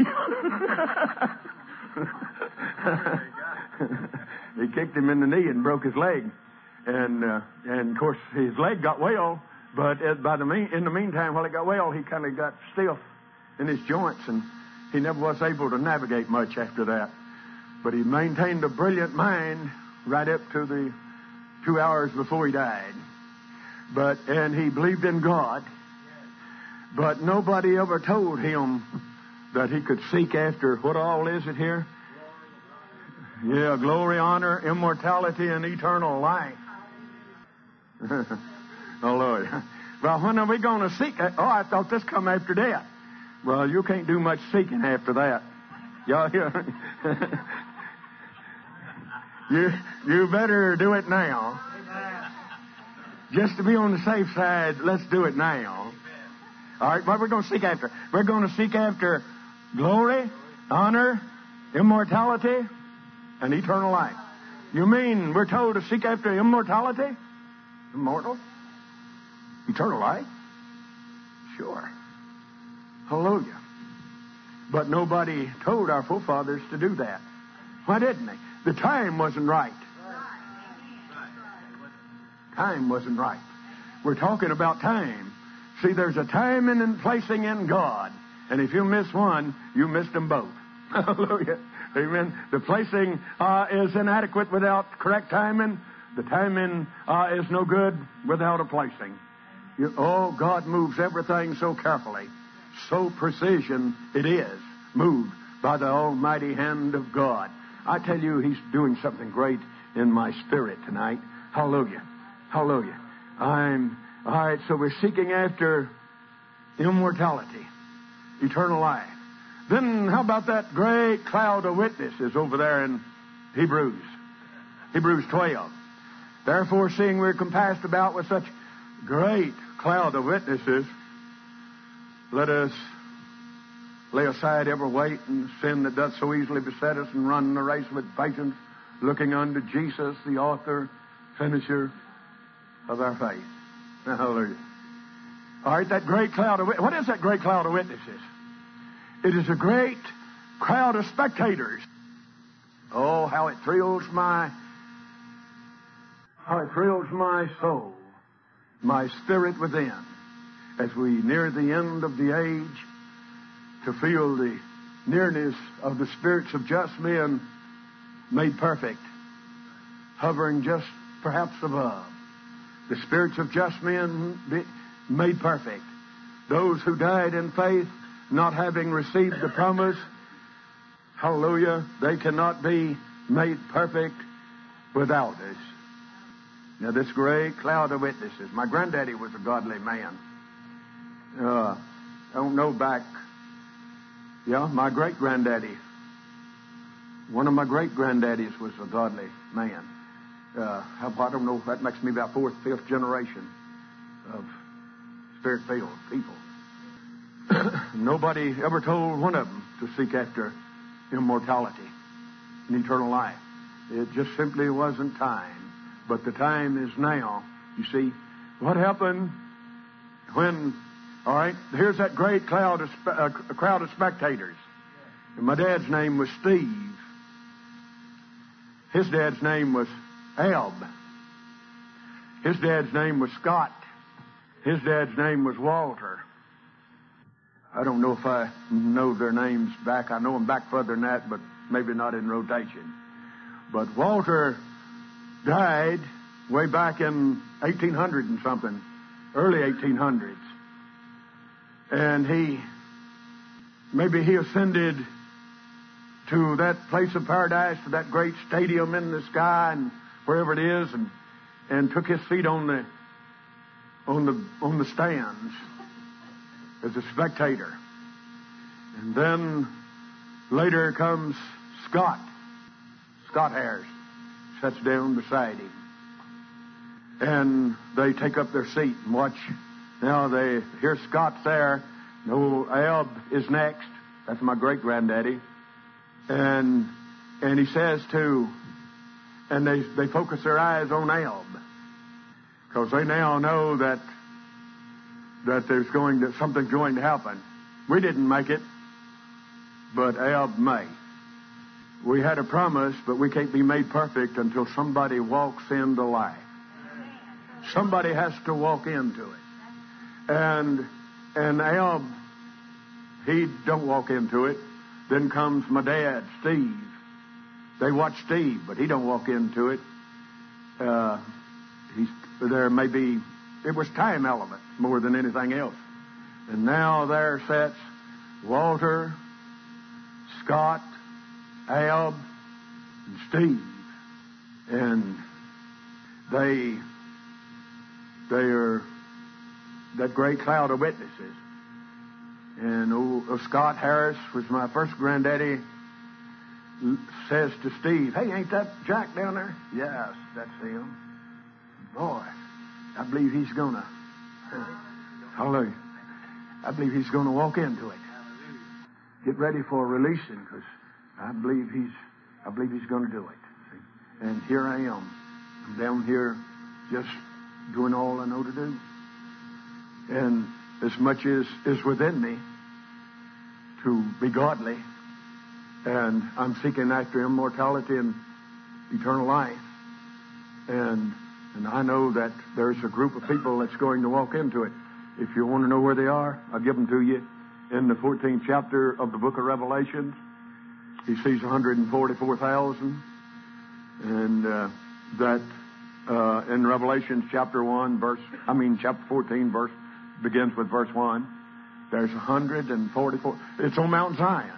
He kicked him in the knee and broke his leg. And of course, his leg got well. But in the meantime, while it got well, he kind of got stiff in his joints. And he never was able to navigate much after that. But he maintained a brilliant mind right up to the 2 hours before he died. And he believed in God. But nobody ever told him that he could seek after, what all is it here? Yeah, glory, honor, immortality, and eternal life. Oh, Lord. Well, when are we going to seek? Oh, I thought this come after death. Well, you can't do much seeking after that. You better do it now. Just to be on the safe side, let's do it now. All right, what we're going to seek after? We're going to seek after glory, honor, immortality, and eternal life. You mean we're told to seek after immortality? Immortal? Eternal life? Sure. Hallelujah. But nobody told our forefathers to do that. Why didn't they? The time wasn't right. Time wasn't right. We're talking about time. See, there's a timing and placing in God. And if you miss one, you missed them both. Hallelujah. Amen. The placing is inadequate without correct timing. The timing is no good without a placing. God moves everything so carefully. So precision it is. Moved by the almighty hand of God. I tell you, He's doing something great in my spirit tonight. Hallelujah. Hallelujah. All right, so we're seeking after immortality, eternal life. Then how about that great cloud of witnesses over there in Hebrews 12. Therefore, seeing we're compassed about with such great cloud of witnesses, let us lay aside every weight and sin that doth so easily beset us, and run the race with patience, looking unto Jesus, the author, finisher of our faith. Hallelujah. All right, that great cloud of witnesses. What is that great cloud of witnesses? It is a great crowd of spectators. Oh, how it thrills my soul, my spirit within, as we near the end of the age, to feel the nearness of the spirits of just men made perfect, hovering just perhaps above. The spirits of just men made perfect. Those who died in faith, not having received the promise, hallelujah, they cannot be made perfect without us. Now, this great cloud of witnesses. My granddaddy was a godly man. I don't know back. Yeah, my great-granddaddy. One of my great-granddaddies was a godly man. I don't know, that makes me about fourth, fifth generation of spirit-filled people. Nobody ever told one of them to seek after immortality and eternal life. It just simply wasn't time. But the time is now. You see, what happened when, all right, here's that great crowd of spectators. And my dad's name was Steve. His dad's name was Ab. His dad's name was Scott. His dad's name was Walter. I don't know if I know their names back. I know them back further than that, but maybe not in rotation. But Walter died way back in 1800 and something, early 1800s. And he ascended to that place of paradise, to that great stadium in the sky and wherever it is, and took his seat on the stands as a spectator. And then later comes Scott Harris, sits down beside him. And they take up their seat and watch. Now here's Scott there. No, Ab is next. That's my great-granddaddy. And he says and they focus their eyes on Ab, because they now know that there's something's going to happen. We didn't make it, but Ab may. We had a promise, but we can't be made perfect until somebody walks into life. Somebody has to walk into it. And Ab, he don't walk into it. Then comes my dad, Steve. They watch Steve, but he don't walk into it. It was time element more than anything else. And now there sits Walter, Scott, Ab, and Steve. And they are that great cloud of witnesses. And Scott Harris was my first granddaddy, says to Steve, "Hey, ain't that Jack down there?" "Yes, that's him." "Boy, I believe he's gonna, hallelujah, I believe he's gonna walk into it. Get ready for releasing, because I believe he's gonna do it." See? And here I am. I'm down here just doing all I know to do. And as much as is within me to be godly, and I'm seeking after immortality and eternal life. And I know that there's a group of people that's going to walk into it. If you want to know where they are, I'll give them to you. In the 14th chapter of the book of Revelation, he sees 144,000. And that in Revelation chapter 14 verse begins with verse 1. There's 144. It's on Mount Zion.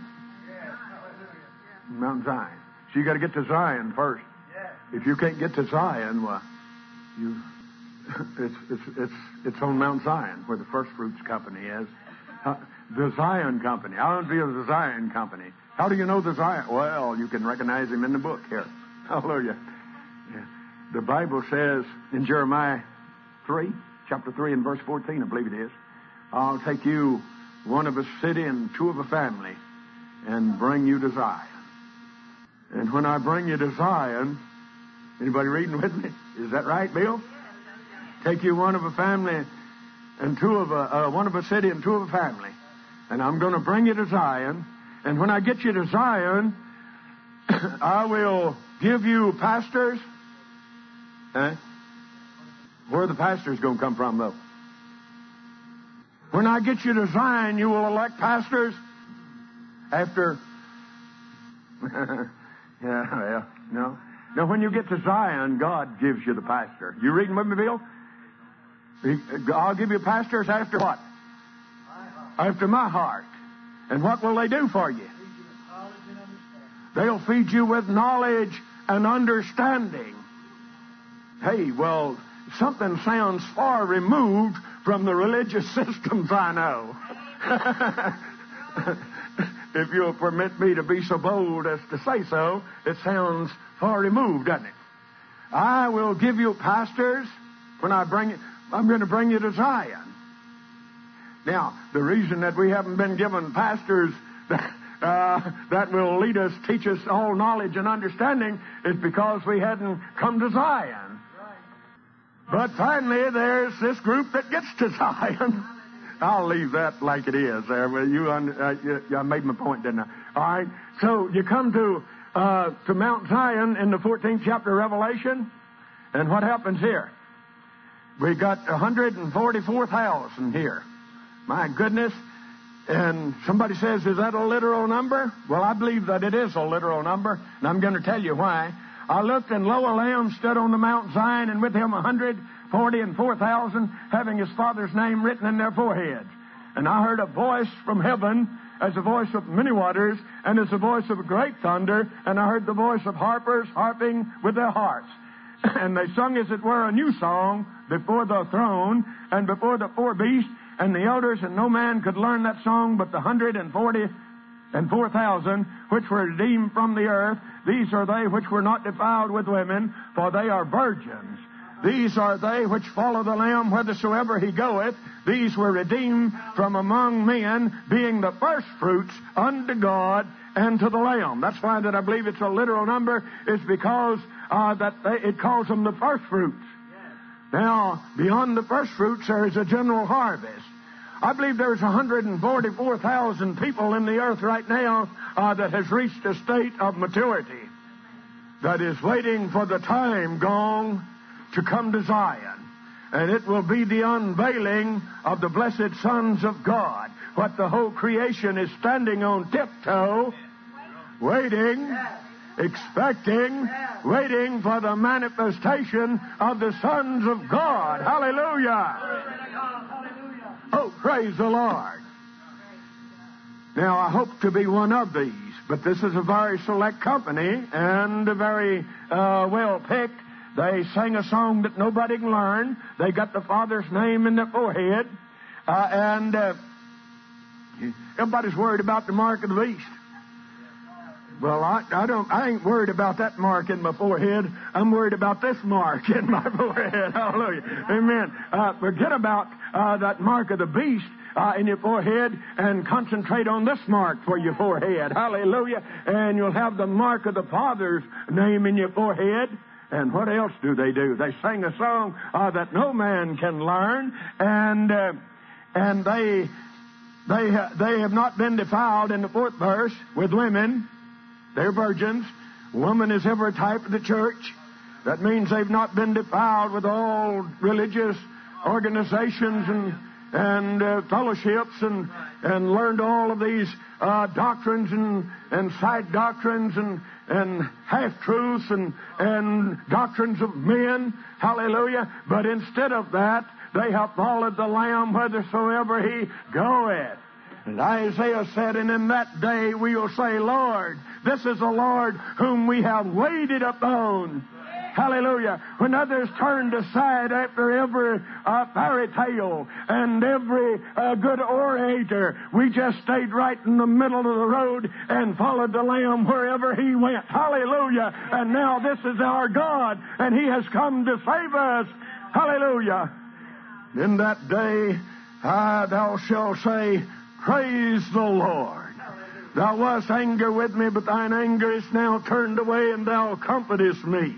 Mount Zion. So you got to get to Zion first. If you can't get to Zion, well, it's on Mount Zion where the First Fruits Company is. The Zion Company. I want to be of the Zion Company. How do you know the Zion? Well, you can recognize him in the book here. Hallelujah. Yeah. The Bible says in Jeremiah chapter 3 and verse 14, I believe it is, I'll take you, one of a city and two of a family, and bring you to Zion. And when I bring you to Zion, anybody reading with me? Is that right, Bill? Take you one of a family and one of a city and two of a family. And I'm going to bring you to Zion. And when I get you to Zion, I will give you pastors. Where are the pastors going to come from, though? When I get you to Zion, you will elect pastors after... No. Now, when you get to Zion, God gives you the pastor. You reading with me, Bill? I'll give you pastors after what? After my heart. And what will they do for you? They'll feed you with knowledge and understanding. Hey, well, something sounds far removed from the religious systems I know. If you'll permit me to be so bold as to say so, it sounds far removed, doesn't it? I will give you pastors when I'm going to bring you to Zion. Now, the reason that we haven't been given pastors that will lead us, teach us all knowledge and understanding is because we hadn't come to Zion. But finally, there's this group that gets to Zion. I'll leave that like it is there. I made my point, didn't I? All right. So you come to Mount Zion in the 14th chapter of Revelation, and what happens here? We got 144,000 here. My goodness. And somebody says, is that a literal number? Well, I believe that it is a literal number, and I'm going to tell you why. I looked, and lo, a Lamb stood on the Mount Zion, and with him 144,000, having his Father's name written in their foreheads. And I heard a voice from heaven, as a voice of many waters, and as a voice of a great thunder, and I heard the voice of harpers harping with their harps. And they sung, as it were, a new song before the throne and before the four beasts and the elders, and no man could learn that song but the 144,000 which were redeemed from the earth. These are they which were not defiled with women, for they are virgins. These are they which follow the Lamb whithersoever he goeth. These were redeemed from among men, being the first fruits unto God and to the Lamb. That's why that I believe it's a literal number, is because it calls them the first fruits. Now, beyond the first fruits, there is a general harvest. I believe there's 144,000 people in the earth right now that has reached a state of maturity, that is waiting for the time gong to come to Zion. And it will be the unveiling of the blessed sons of God. What the whole creation is standing on tiptoe, waiting, expecting, waiting for the manifestation of the sons of God. Hallelujah! Oh, praise the Lord. Now, I hope to be one of these, but this is a very select company and a very well picked. They sang a song that nobody can learn. They got the Father's name in their forehead. And everybody's worried about the mark of the beast. Well, I ain't worried about that mark in my forehead. I'm worried about this mark in my forehead. Hallelujah. Amen. Forget about that mark of the beast in your forehead and concentrate on this mark for your forehead. Hallelujah. And you'll have the mark of the Father's name in your forehead. And what else do? They sang a song that no man can learn, and they They have not been defiled in the 4th verse with women. They're virgins. Woman is ever a type of the church. That means they've not been defiled with all religious organizations and fellowships and learned all of these doctrines and side doctrines and half-truths and doctrines of men. Hallelujah. But instead of that, they have followed the Lamb whithersoever he goeth. And Isaiah said, and in that day we will say, Lord, this is the Lord whom we have waited upon. Hallelujah. When others turned aside after every fairy tale and every good orator, we just stayed right in the middle of the road and followed the Lamb wherever he went. Hallelujah. And now this is our God, and he has come to save us. Hallelujah. In that day thou shalt say, praise the Lord. Thou wast angry with me, but thine anger is now turned away, and thou comfortest me.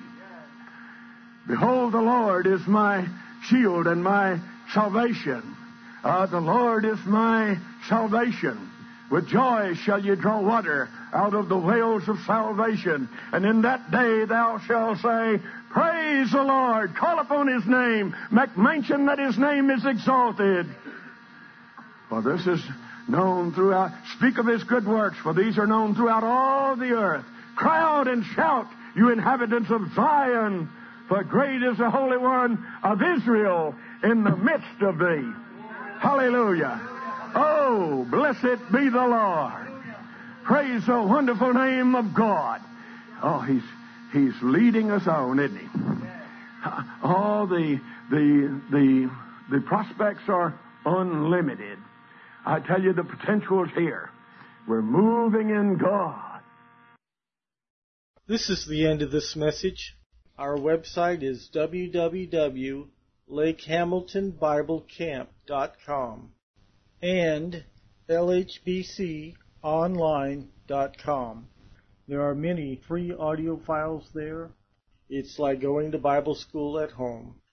Behold, the Lord is my shield and my salvation. The Lord is my salvation. With joy shall you draw water out of the wells of salvation. And in that day thou shalt say, praise the Lord. Call upon his name. Make mention that his name is exalted. For this is known throughout. Speak of his good works, for these are known throughout all the earth. Cry out and shout, you inhabitants of Zion. For great is the Holy One of Israel in the midst of thee. Hallelujah. Oh, blessed be the Lord. Praise the wonderful name of God. Oh, he's leading us on, isn't he? All the prospects are unlimited. I tell you, the potential is here. We're moving in God. This is the end of this message. Our website is www.lakehamiltonbiblecamp.com and lhbconline.com. There are many free audio files there. It's like going to Bible school at home.